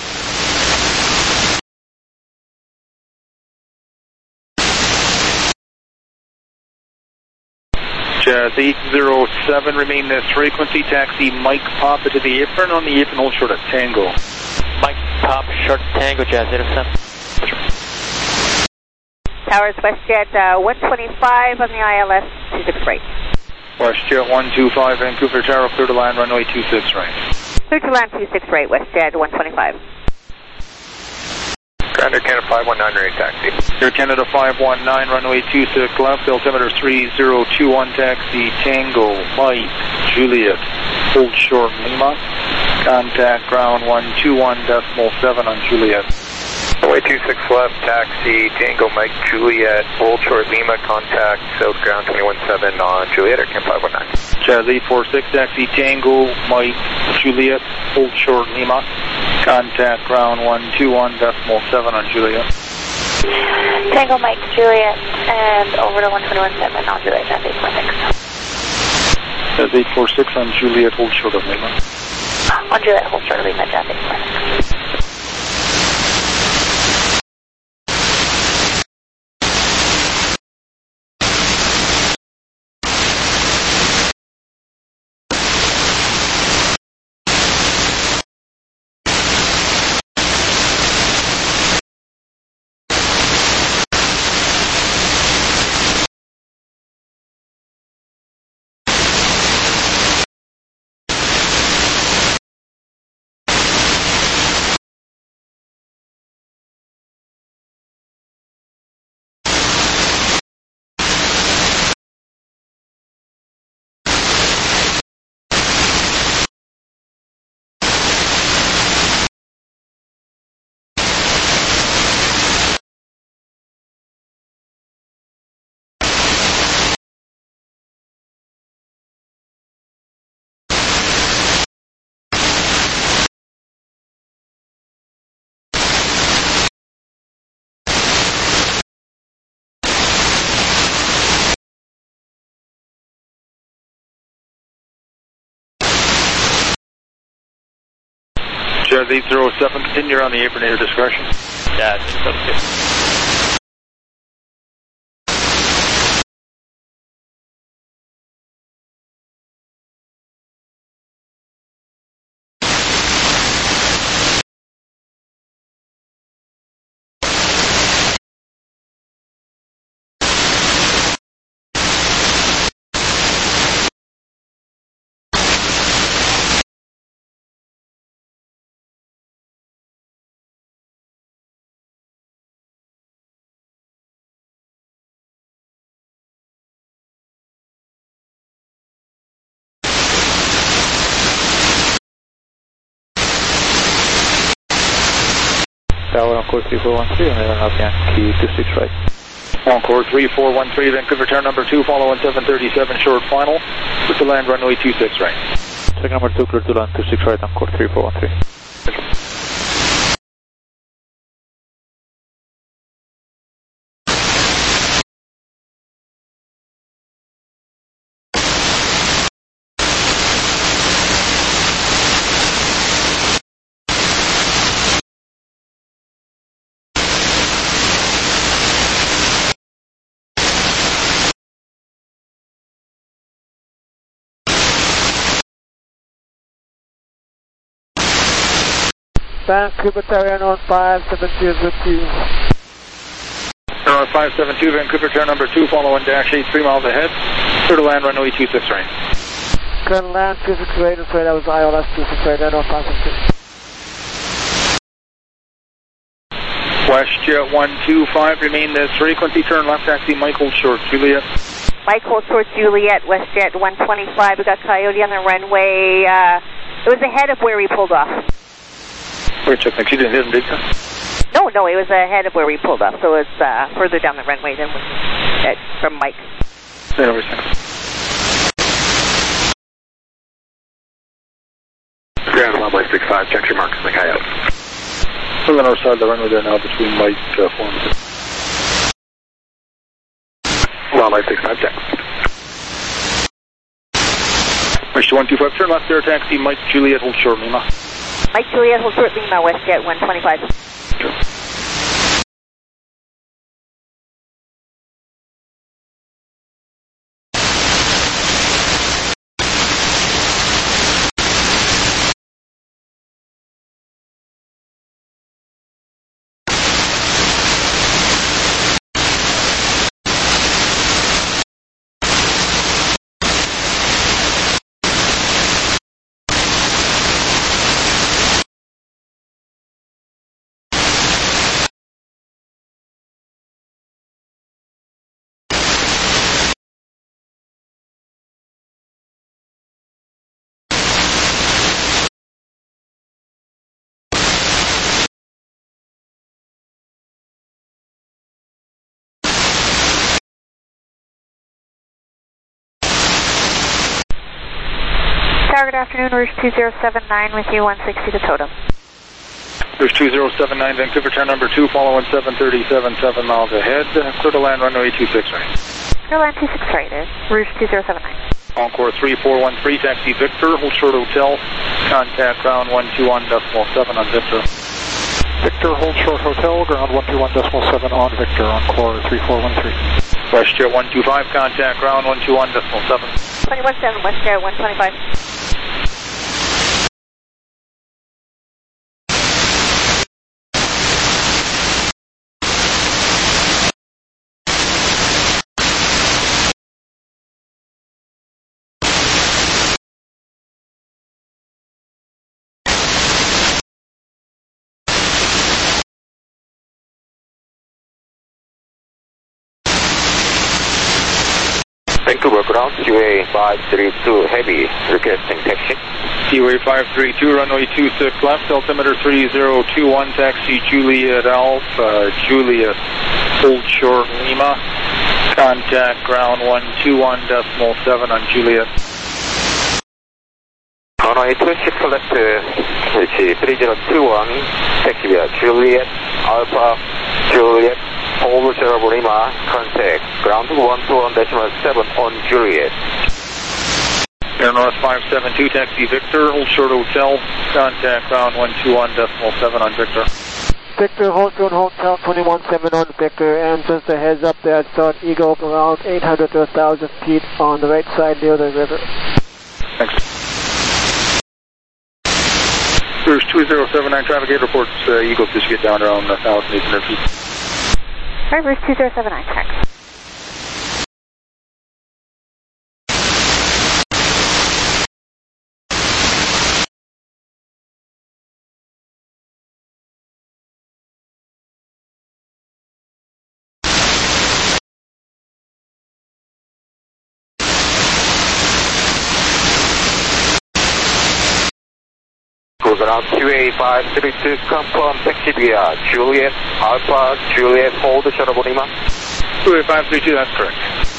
Jazz eight zero seven, remain this frequency, taxi Mike Papa to the apron, on the apron, hold short at Tango. Mike Papa, short Tango, Jazz eight oh seven. Towers WestJet uh, one twenty-five on the I L S two six right. WestJet one two five, Vancouver Tower, clear to land, runway two six right. Clear to land two six right, WestJet one twenty-five. Ground Air Canada five one nine, ready taxi. Air Canada five one nine, runway two six left, altimeter three zero two one, taxi Tango, Mike, Juliet, hold short Lima, contact ground one two one decimal seven on Juliet. Runway two six left, taxi Tango, Mike, Juliet, hold short Lima, contact south ground twenty-one seven on Juliet, Air Canada five one nine. Jazz eight four six, taxi Tango, Mike, Juliet, hold short Lima, contact ground one two one decimal seven on Juliet. Tango Mike Juliet and over to one twenty-one seven on Juliet, Jazz eight four six. Jazz eight four six on Juliet, hold short of Lima. On Juliet, hold short of Lima, Jazz eight four six. Jazz eight zero seven, continue on the apron at your discretion. Jazz eight zero seven. Tower Encore three four one three, and then up Yankee two six right. Encore three four one three, Vancouver turn number two, following seven thirty-seven short final, with the land runway two six right. Check number two, clear to land two six right, Encore three four one three. Vancouver Tower on five seven two zero two. Tower five seven two, Vancouver turn number two, following dash eight, three miles ahead, clear to land runway two six right. Clear to land two six right, and sorry, that was I L S two six right, I on five seven two. WestJet one two five, remain this frequency, turn left taxi, Mike hold short, Juliet. Mike hold short, Juliet, WestJet one twenty-five, we got Coyote on the runway, uh, it was ahead of where we pulled off. Wait, check, you didn't hit him, did you? No, no, it was ahead of where we pulled off, so it's uh, further down the runway than we, uh, from Mike. Stay over second. Ground runway six five, check your marks, the Coyote. We're on the north side of the runway there now, between Mike uh, four and six. Runway six five, check. WestJet one two five, turn left there, taxi, Mike Juliet, hold short, Lima. Mike Juliet, hold short, Lima, WestJet one twenty-five. Sure. Tower, good afternoon, Rouge two zero seven nine with you, one sixty to Totem. Rouge two zero seven nine, Vancouver turn number two, following seven thirty-seven, seven miles ahead, clear to land runway two six right. Clear land two six right, is Rouge two zero seven nine. Encore three four one three, taxi Victor, hold short hotel, contact ground one two one decimal seven on Victor. Victor, hold short hotel, ground one two one decimal seven on Victor, Encore three four one three. WestJet one two five, contact ground one two one decimal seven. twenty-one seven, WestJet one twenty-five. Vancouver ground, Q A five three two heavy, requesting taxi. Q A five three two, runway two six left, altimeter three zero two one, taxi Juliet Alpha, Juliet, hold short Lima, contact ground one two one decimal seven on Juliet. Runway two six left, three zero two one, taxi via Juliet Alpha, Juliet, hold short Lima, contact ground one two one decimal seven on Juliet. Air North five seven two, taxi Victor, hold short hotel, contact ground one two one decimal seven on Victor. Victor, hold short hotel, twenty-one seven on Victor, and just a heads up there, South Eagle around eight hundred to one thousand feet on the right side near the river. Thanks. Cruise two zero seven nine, traffic eight reports, uh, Eagle just get down around one thousand eight hundred feet. Right, Bruce two zero seven nine, check. Ground Q A five three two, confirm taxi via Juliet Alpha, Juliet, hold short Lima. Q A five three two, that's correct.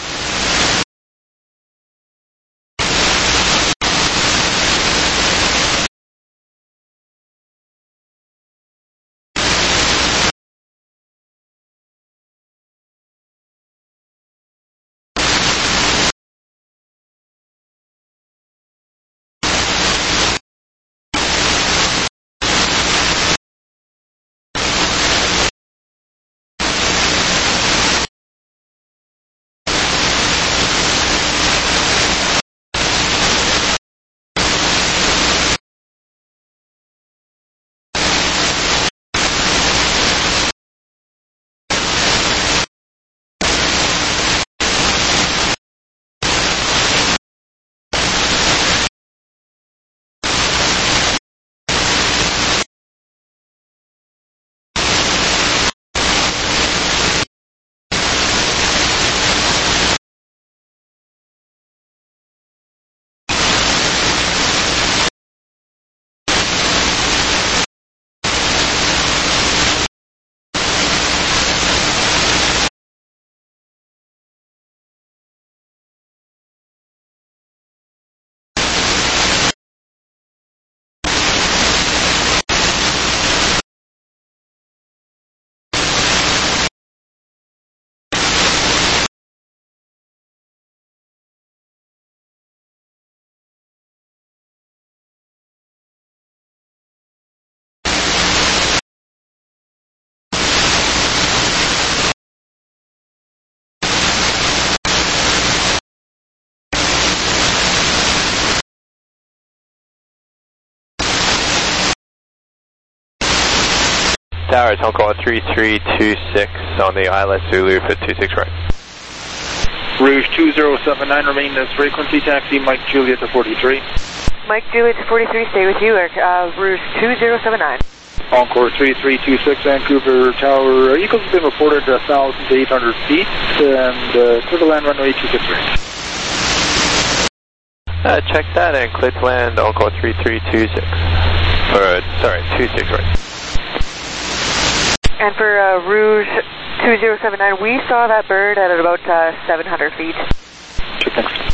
Tower, Tonko three three two six on the I L S Zulu for two six right. Rouge two zero seven nine, remain this frequency, taxi Mike Juliet to forty-three. Mike Juliet to forty-three, stay with you, uh, Rouge two zero seven nine. Encore three three two six, Vancouver Tower, uh, Eagles has been reported one thousand eight hundred feet, and uh, clear to land runway two six right. Uh, check that and clear to land, Encore three three two six. Or, sorry, two six right. And for uh, Rouge two zero seven nine, we saw that bird at about uh, seven hundred feet. Thanks.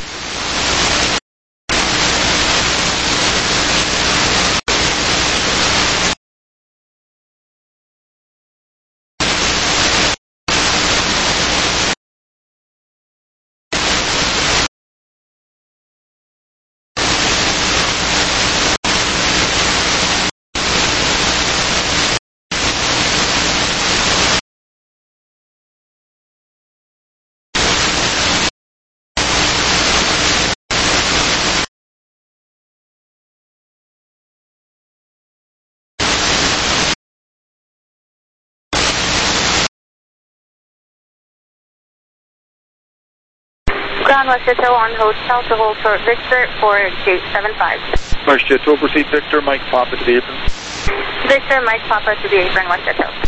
ground, Westjet on hotel to hold short Victor for gate seven five. Westjet will proceed Victor, Mike Papa to the apron. Victor, Mike Papa to the apron, Westjet Hill.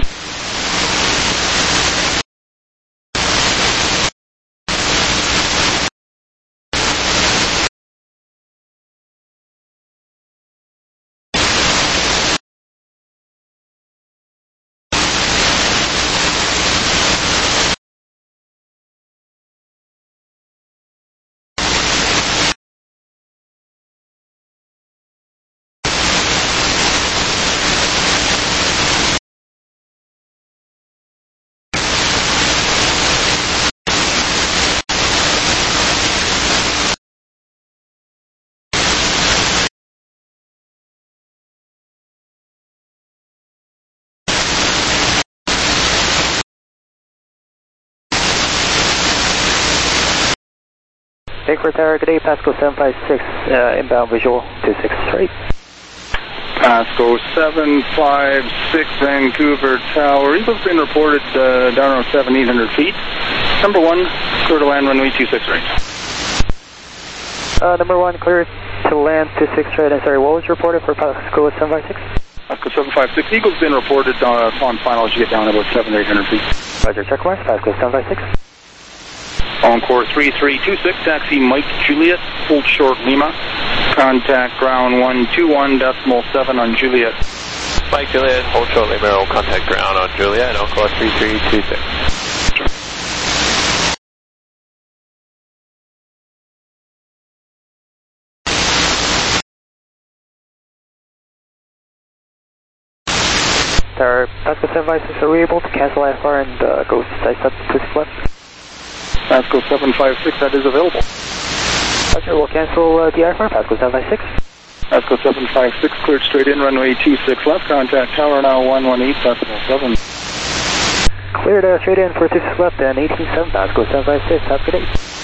Baker Tower, good day, Pasco seven five six, uh, inbound visual two six right. Pasco seven five six, Vancouver Tower. Eagle's been reported uh, down around seven, eight hundred feet. Number one, clear to land runway two six right. Uh, number one, clear to land two six right. I'm sorry, what was reported for Pasco seven five six? Pasco seven five six, Eagle's been reported uh, on final as you get down about seven, eight hundred feet. Roger, check mark, Pasco seven five six. Encore three three two six, taxi Mike Juliet, hold short Lima. Contact ground one two one decimal seven on Juliet. Mike Juliet, hold short Lima, roll contact ground on Juliet, Encore three three two six. Tower, Pasco seven five six, are we able to cancel I F R and uh, go side step to the left? Pasco seven five six, that is available. Roger, we'll cancel uh, the I F R, Pasco seven five six. Pasco seven five six, cleared straight in, runway two six left, contact tower now one one eight decimal seven. Cleared uh, straight in for two six left and eighteen seven, Pasco seven five six, have a good day.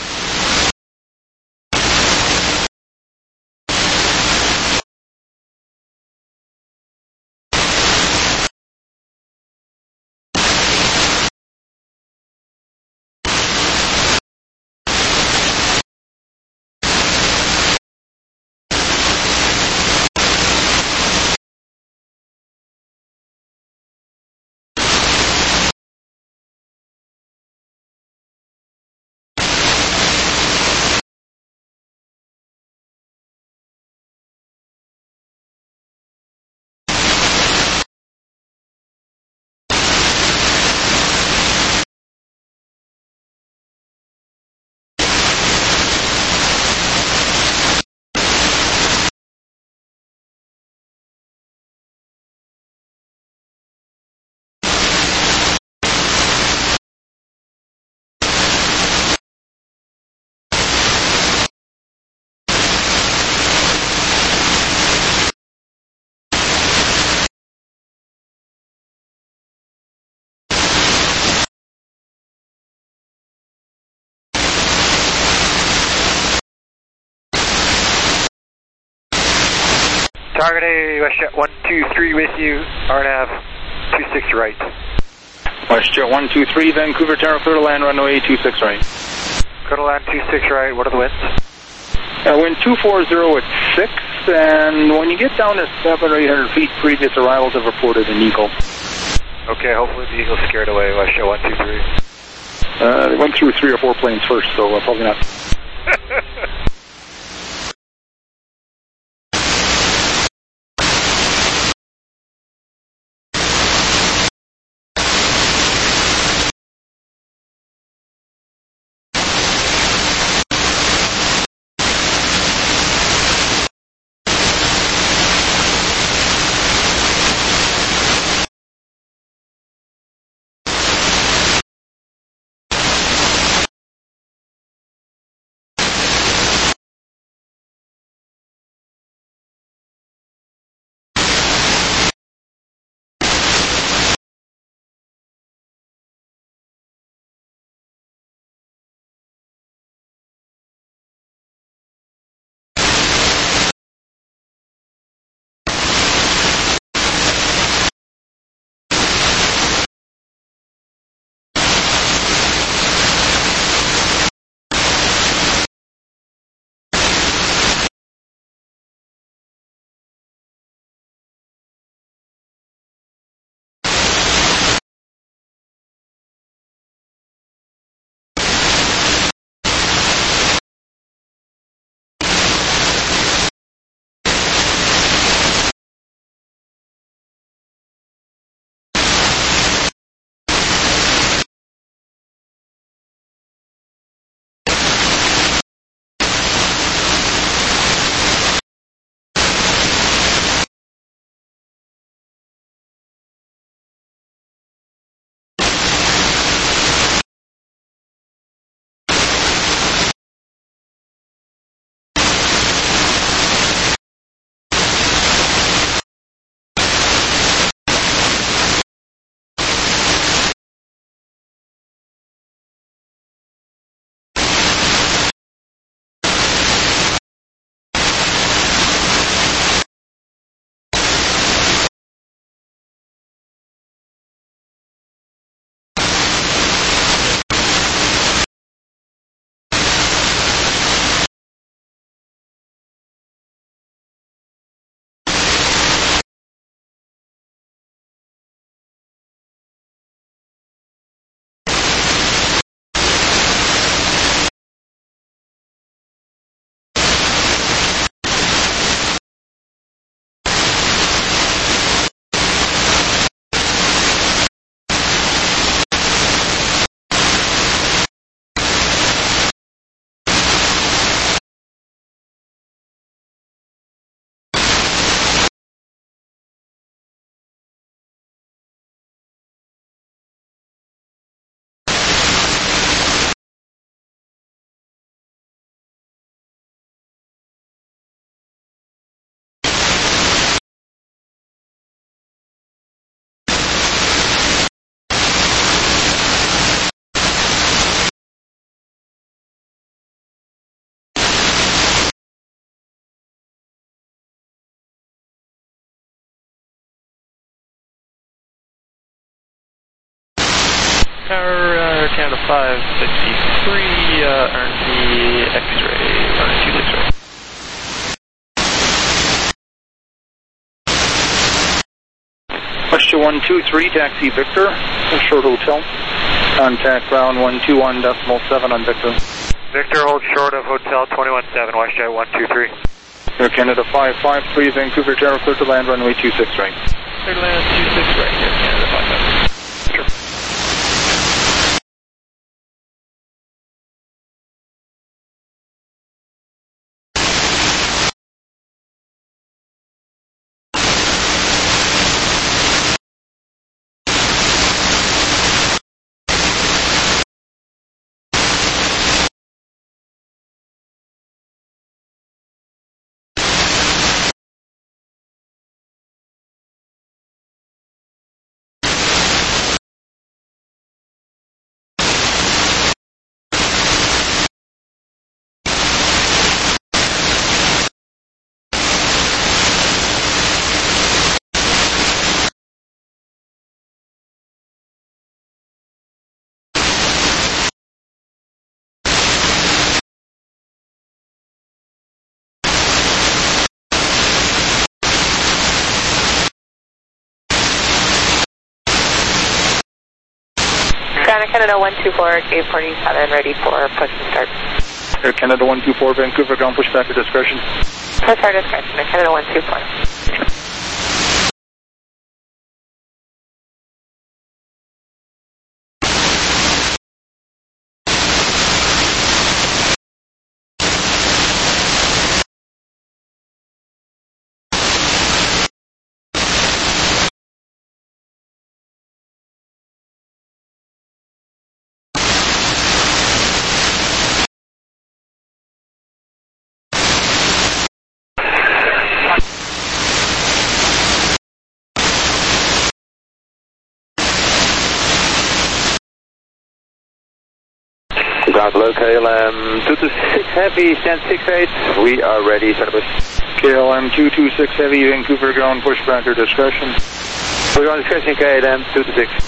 Target A, Westjet one two three with you, R N A V two six right. Westjet one two three, Vancouver Tower, clear to land runway two six right. Clear to land two six right, what are the winds? Uh, wind two forty at six, and when you get down to seven or eight hundred feet, previous arrivals have reported an Eagle. Okay, hopefully the Eagle's scared away, Westjet one two three. Uh, they went through three or four planes first, so uh, probably not. Tower, uh, Canada five fifty-three, uh, R and D X-ray, runway two six right. Question one two three, taxi Victor, short hotel. Contact ground one two one decimal seven on Victor. Victor, hold short of Hotel twenty-one seven, WestJet one two three. Air Canada five five three, Vancouver Tower, clear to land, runway two six right. Clear to land, two six right, Air Canada five five three. Ground Canada one two four, gate forty-seven, ready for push and start. Air Canada one two four, Vancouver, ground pushback at discretion. Push our discretion, Air Canada one two four. Ground below K L M two two six Heavy, stand six eight. We are ready, center push. K L M two two six Heavy, Vancouver, ground pushback at discretion. We're on discretion, K L M two two six.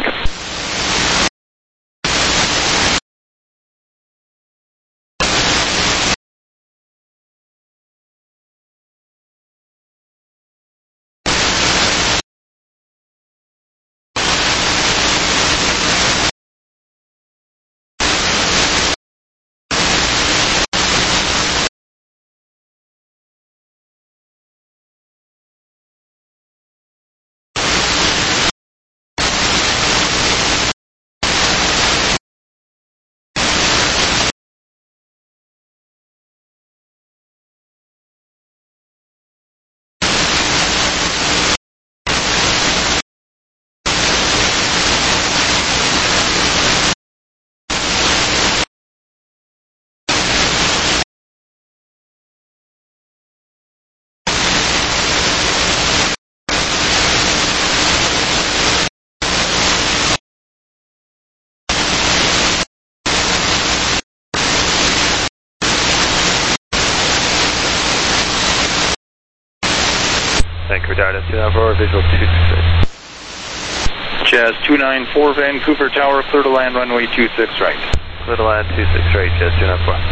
Vancouver Tower, two nine four, visual two six. Jazz two nine four, Vancouver Tower, clear to land, runway two six right. Clear to land, two six right, Jazz two nine four.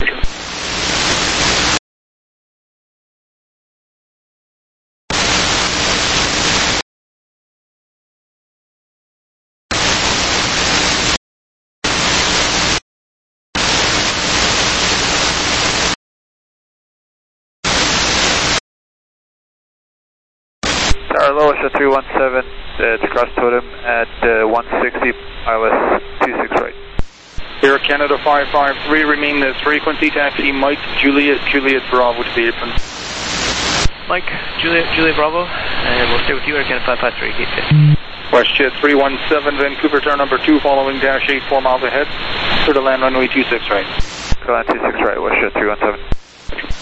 Tower Lois at three one seven, uh, it's cross totem at uh, one sixty, I L S two six right. Air Canada five five three, remain this frequency, taxi Mike, Juliet, Juliet Bravo to the apron. Mike, Juliet, Juliet Bravo, and we'll stay with you, Air Canada five five three, gate fifty. WestJet three one seven, Vancouver Tower number two, following dash eight, four miles ahead, clear to land, runway two six right. Clear land two six right, WestJet three one seven.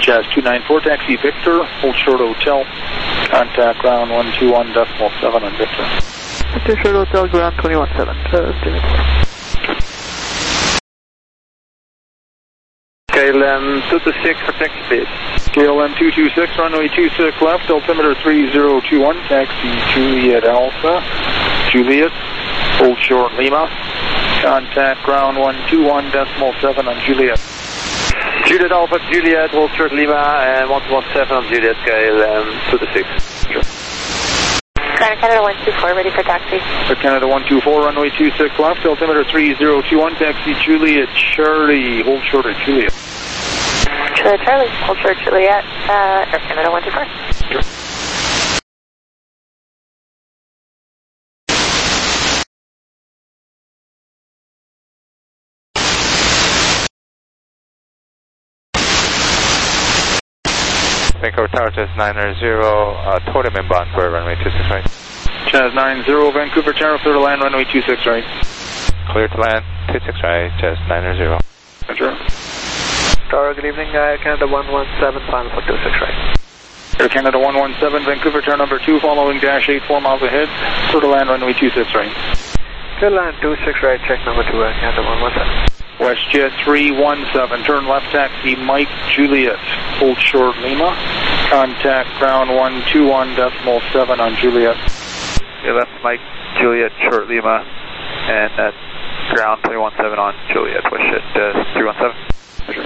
Jazz two nine four, taxi Victor, hold short hotel, contact ground one two one decimal seven on Victor. Victor short hotel, ground twenty-one seven, uh, standing by. K L M two two six for taxi please. K L M two two six, runway two six left, altimeter three zero two one, taxi Juliet Alpha, Juliet, hold short Lima, contact ground one two one decimal seven on Juliet. Juliet Alpha, Juliet, hold short Lima, and one one seven on Juliet, K L M two two six. Sure. Ground Canada one two four, ready for taxi. For Canada one two four, runway two six left, altimeter three zero two one, taxi Juliet Charlie, hold short at Juliet. Juliet Charlie, hold short Juliet, uh, Air Canada one two four. Sure. Vancouver Tower, Jazz nine zero, uh, totem inbound for runway two six right. Jazz nine zero, Vancouver Tower, clear to land, runway two six right. Clear to land, two six right, Jazz nine zero. Roger. Tower, good evening, Air Canada one one seven, final for two six right. Air Canada one one seven, Vancouver Tower number two, following dash eight, four miles ahead, clear to land, runway two six right. Clear land, two six right, check number two, Air Canada one one seven. WestJet three one seven, turn left taxi Mike Juliet, hold short Lima, contact ground one two one decimal seven on Juliet. You left Mike Juliet, short Lima, and at ground three one seven on Juliet, WestJet uh, three one seven. Sure.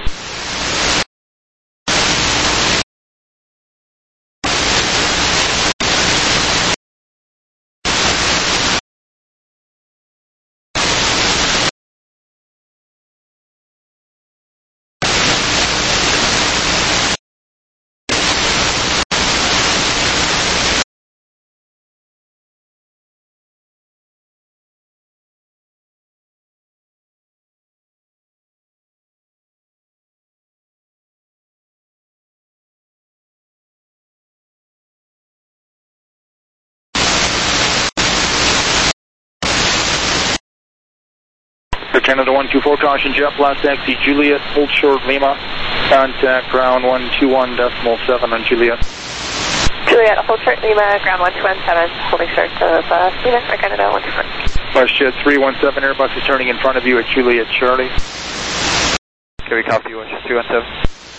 Canada one two four, caution jet blast, taxi Juliet, hold short Lima, contact ground one two one decimal seven on Juliet. Juliet, hold short Lima, ground one two one seven, holding short of uh, Lima, Air Canada one two four. WestJet three one seven, Airbus is turning in front of you at Juliet Charlie. Can we copy you, WestJet three one seven?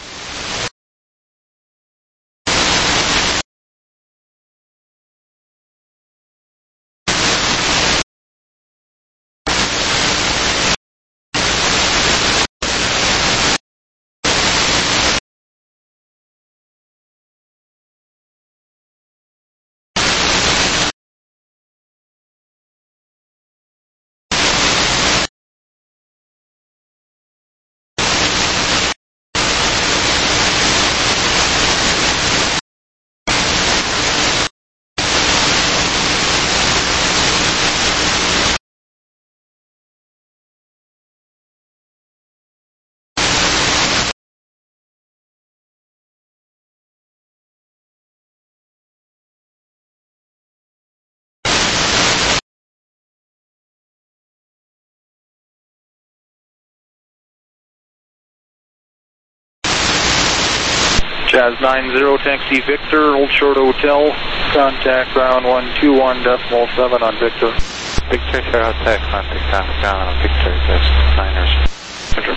Jazz nine zero, taxi Victor, hold short hotel, contact ground one two one decimal seven on Victor. Victor short hotel, contact ground on Victor, Jazz nine zero.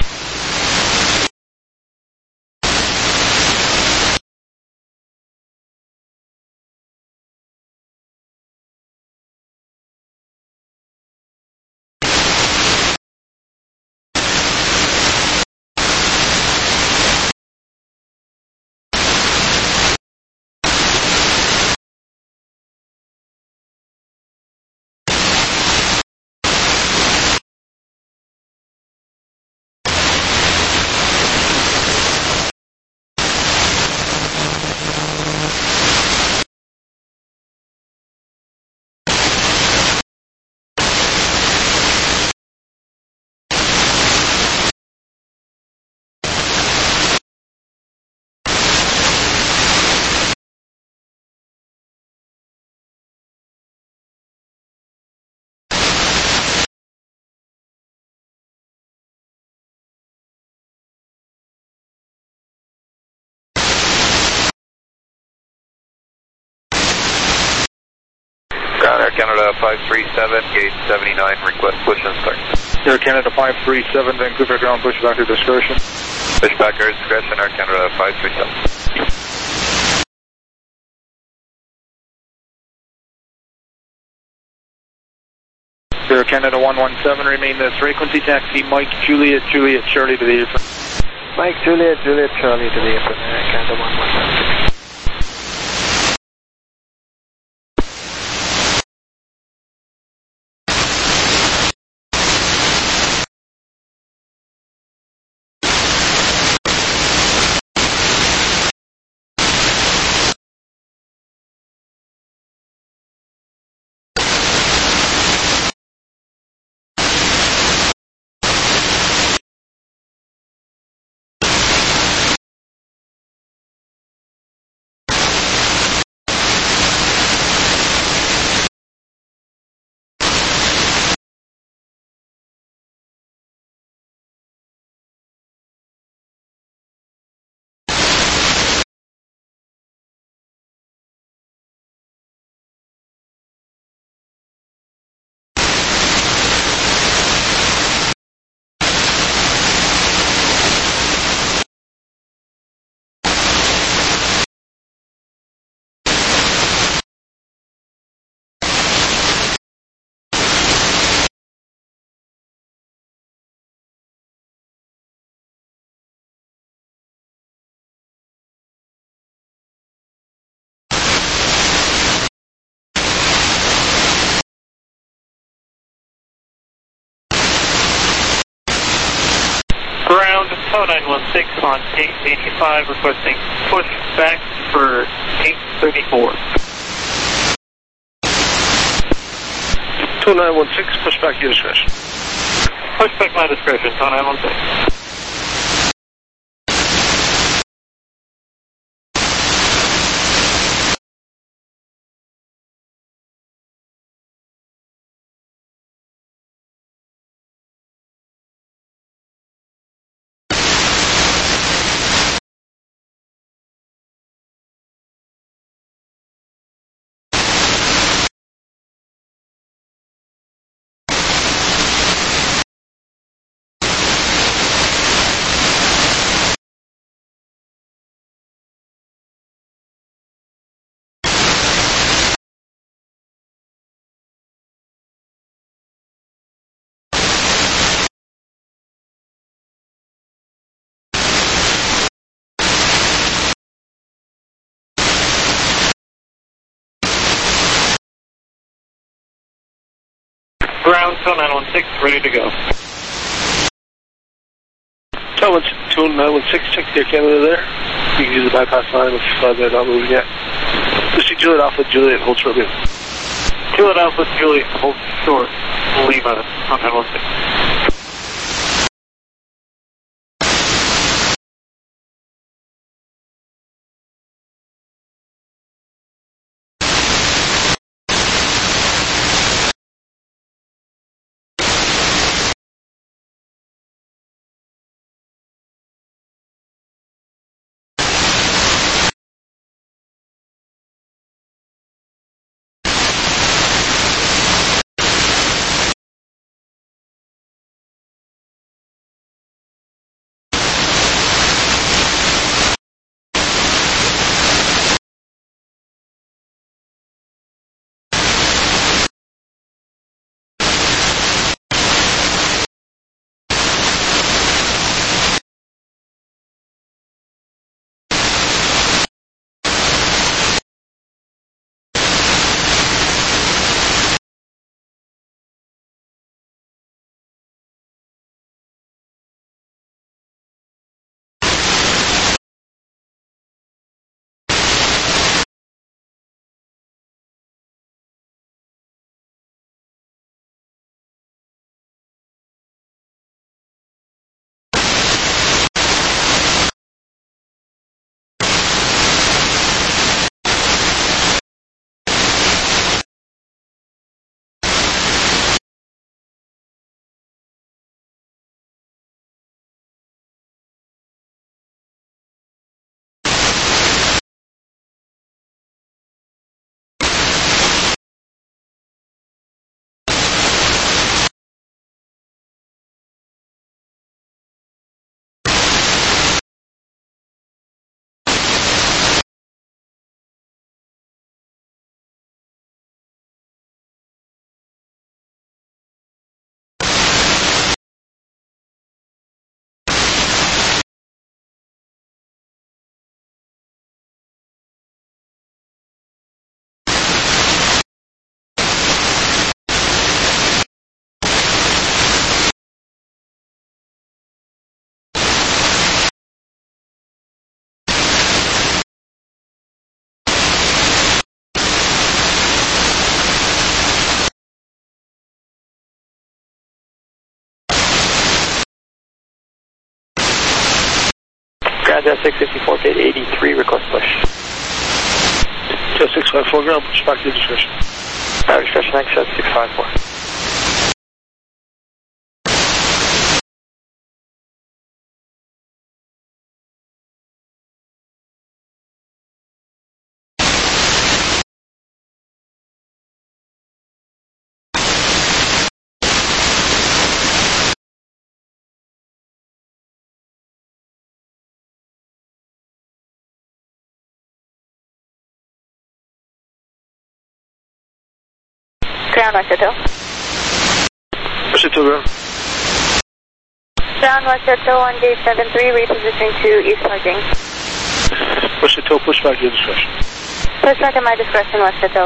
Canada five three seven, gate seventy-nine, request push and start. Air Canada five three seven, Vancouver ground, push back to discretion. Push back Air discretion, Air Canada five three seven. Air Canada one one seven, remain this frequency, taxi Mike Juliet, Juliet Charlie to the apron. Mike Juliet, Juliet Charlie to the apron, Air Canada one one seven. Ground, tow nine one six on gate eighty-five, requesting push back for eight thirty-four. Tow nine one six, push back your discretion. Push back my discretion, tow nine one six. Ground, tow nine one six, ready to go. Tow nine one six, check the Air Canada there. You can use the bypass line if uh, they're not moving yet. This is Juliet Alpha, Juliet, hold short Lima. Juliet Alpha, Juliet, hold short Lima, on nine one six. Jet six fifty-four, gate eighty-three, request push. Jet six five four, ground, push back to discretion. Uh, discretion, next Jet six five four. Ground West Hotel. West Hotel, ground. Ground West Hotel on gate seven three, repositioning to east parking. West Hotel, push back to your discretion. Push back at my discretion, West Hotel.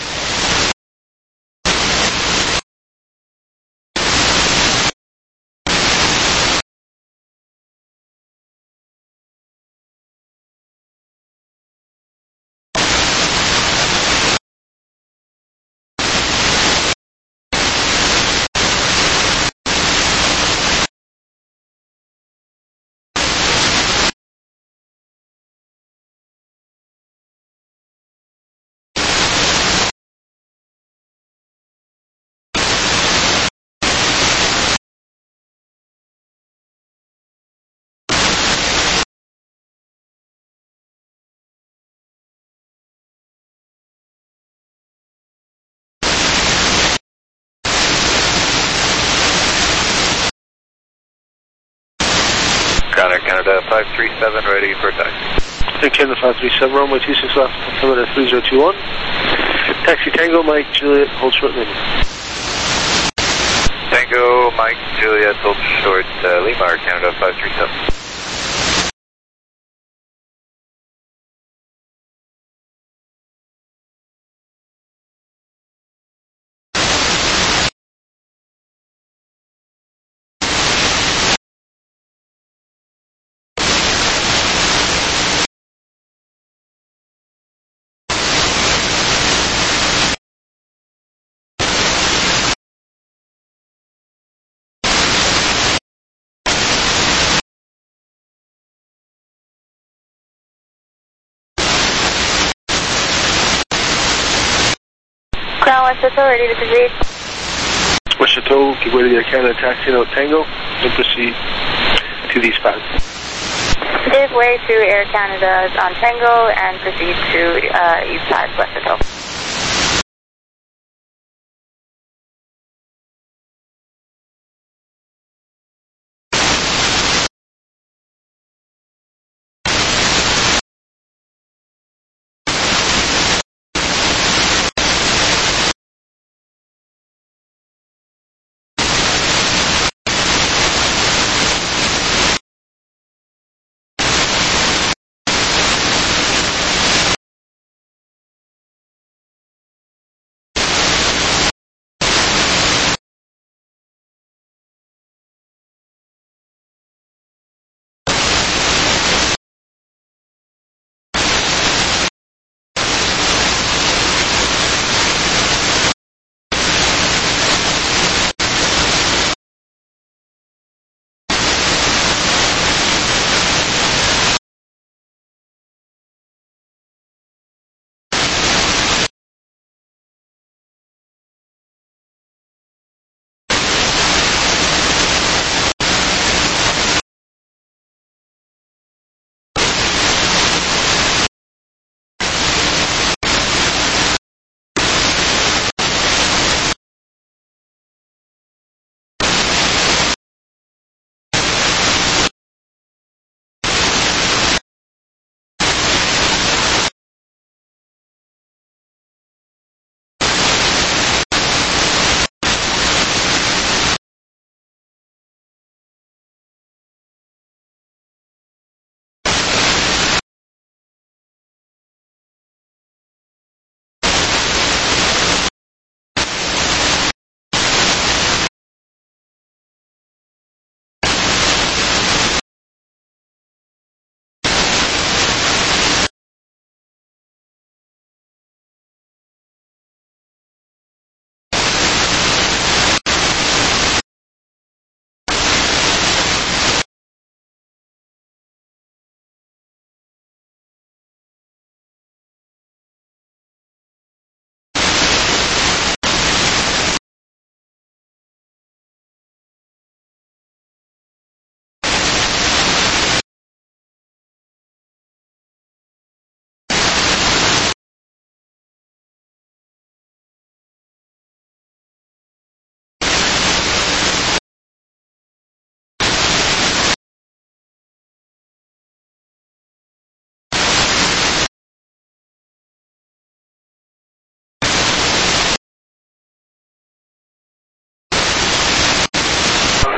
Ground Canada five three seven, ready for taxi. Air Canada five three seven, runway two six left, altimeter three zero two one. Taxi Tango, Mike, Juliet, hold short Lima. Tango, Mike, Juliet, hold short uh, Lima, Air Canada five three seven. Ground West Hotel, ready to proceed. West Hotel, give way to the Air Canada taxi out Tango, and proceed to the east pad. Give way to Air Canada's on Tango and proceed to uh, east pad, West Hotel.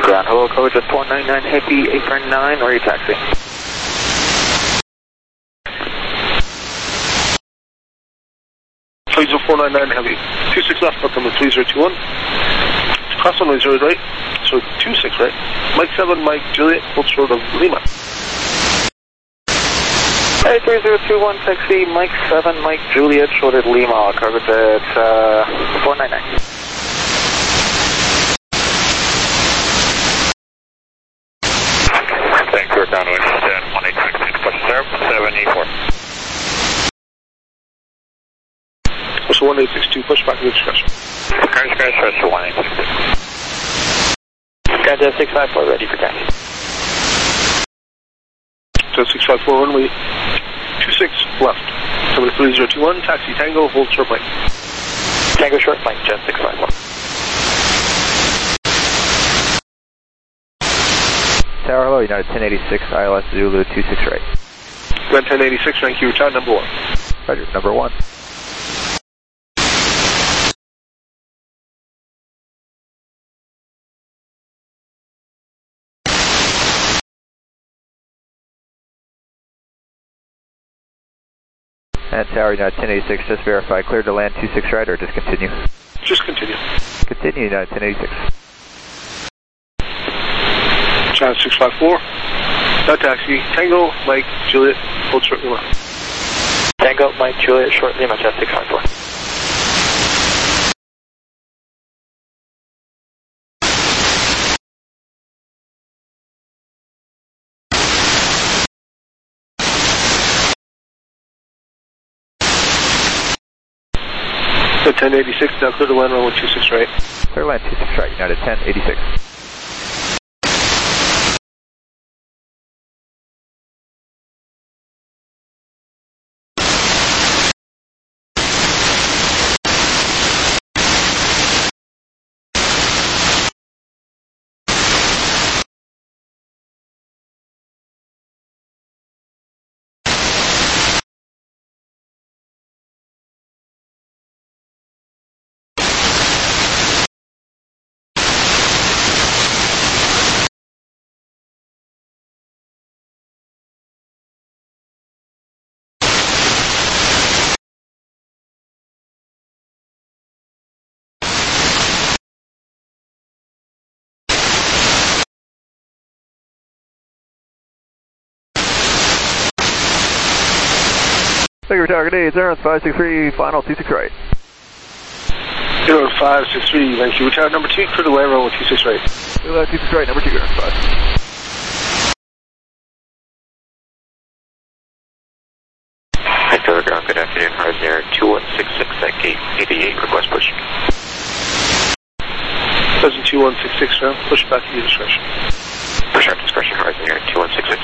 Ground, hello, code just one nine nine, Happy Apron nine, where are you taxi? Flight zero four nine nine Heavy, two six left, but number three zero two one. Cross runway zero right, so two six right. Mike seven, Mike Juliet, hold short of Lima. Hey, three zero two one, taxi, Mike seven, Mike Juliet, short of Lima, covered at uh, four nine nine. Vancouver downwind, one eight six six, push zero, seven eight four. So one eight six two, push back to the discretion. Current crash, pressure one eight six two. Gotcha, six five four, ready for taxi. So six five four, runway two six left. Number three zero two one, taxi Tango, hold short Mike. Tango short Mike, jet six five four. Tower, hello, United ten eighty-six, I L S Zulu two six right. Glen ten eighty-six, thank you, tower number one. Roger, number one. And Tower, United ten eighty-six, just verify, cleared to land two six right or just continue? Just continue. Continue, United ten eighty-six. Channel six five four, that taxi, Tango, Mike, Juliet, hold short Lima. Tango, Mike, Juliet, short Lima, jet six five four. So ten eighty-six, now clear to land runway two six right. Clear land two six right, United ten eighty-six. Thank you for Tower, good day, zero five six three, final two six right. zero five six three, thank you, tower number two, clear to land runway two six right. Clear land two six right, number two, zero five. Vancouver ground, good afternoon, Horizon Air two one six six at gate eighty-eight, request push. Pleasant two one six six now, push back to your discretion. Push out discretion, Horizon Air two one six six.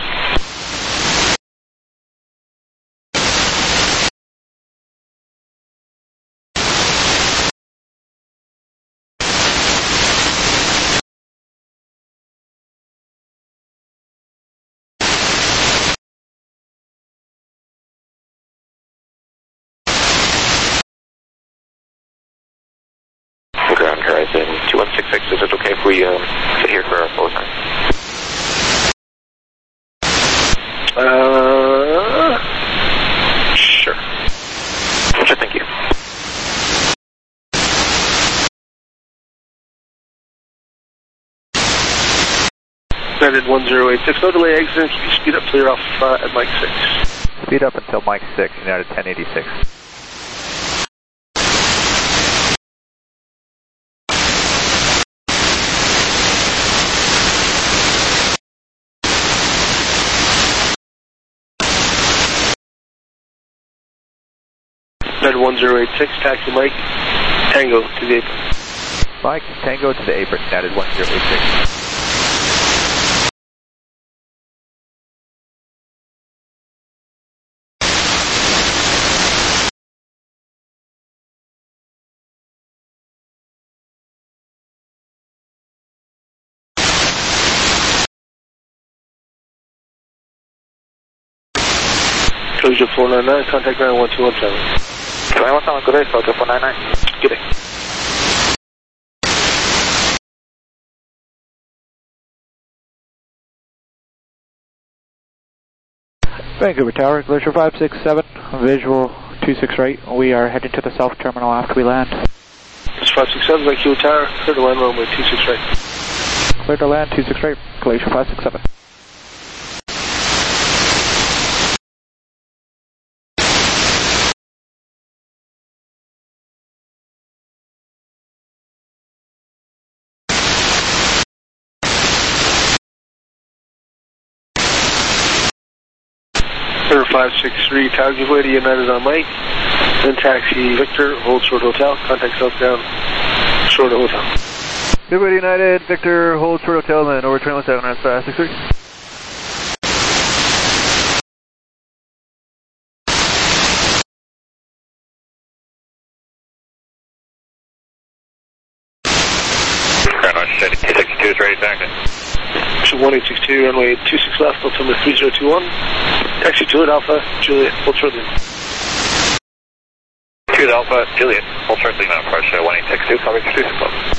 Ground Horizon two one six six, is it okay if we um, sit here for our full time? Uh, sure. Sure, thank you. United one zero eight six, no delay exit, can you speed up clear off uh, at Mike six? Speed up until Mike six, United ten eighty-six. United one zero eight six, taxi Mike, Tango to the apron. Mike, Tango to the apron, United one zero eight six. Closure four nine nine, contact ground one two one seven. nine one seven, good day, Closure four nine nine. Good day. Vancouver Tower, Glacier five six seven, visual two six right. We are heading to the south terminal after we land. It's five six seven, Vancouver Tower, clear to land runway two six right. Clear to land two six right, Glacier five six seven. Clear five six three, Tower give way to United on Mike, then taxi Victor, hold short hotel, contact southbound, short hotel. Give way to United, Victor, hold short hotel, then over train one seven, that's five six three. two six two is ready to taxi. one eight six two, runway two six left, altimeter three zero two one. Taxi Juliet Alpha, Juliet, hold short Lima. Juliet Alpha, Juliet, hold short Lima, approach uh, one eight six two, coming to two six left.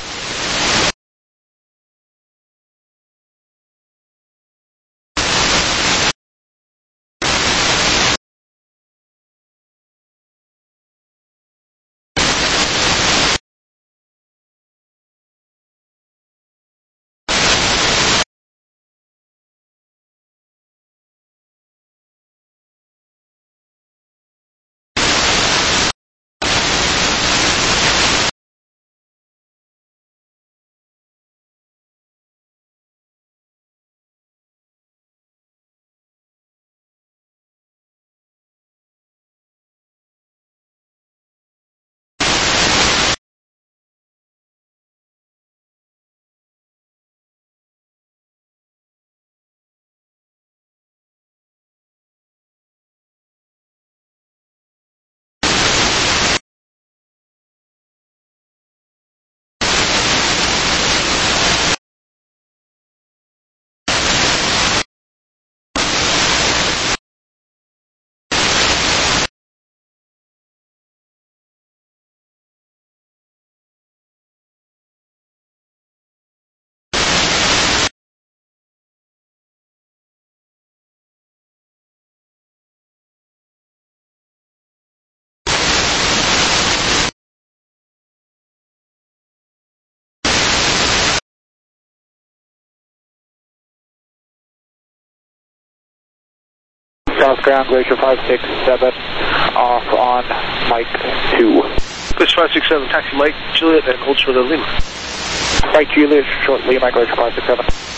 South ground, Glacier five six seven, off on Mike two. Glacier five six seven, taxi Mike, Juliet, and hold short of Lima. Mike Juliet, short Lima, Glacier five six seven.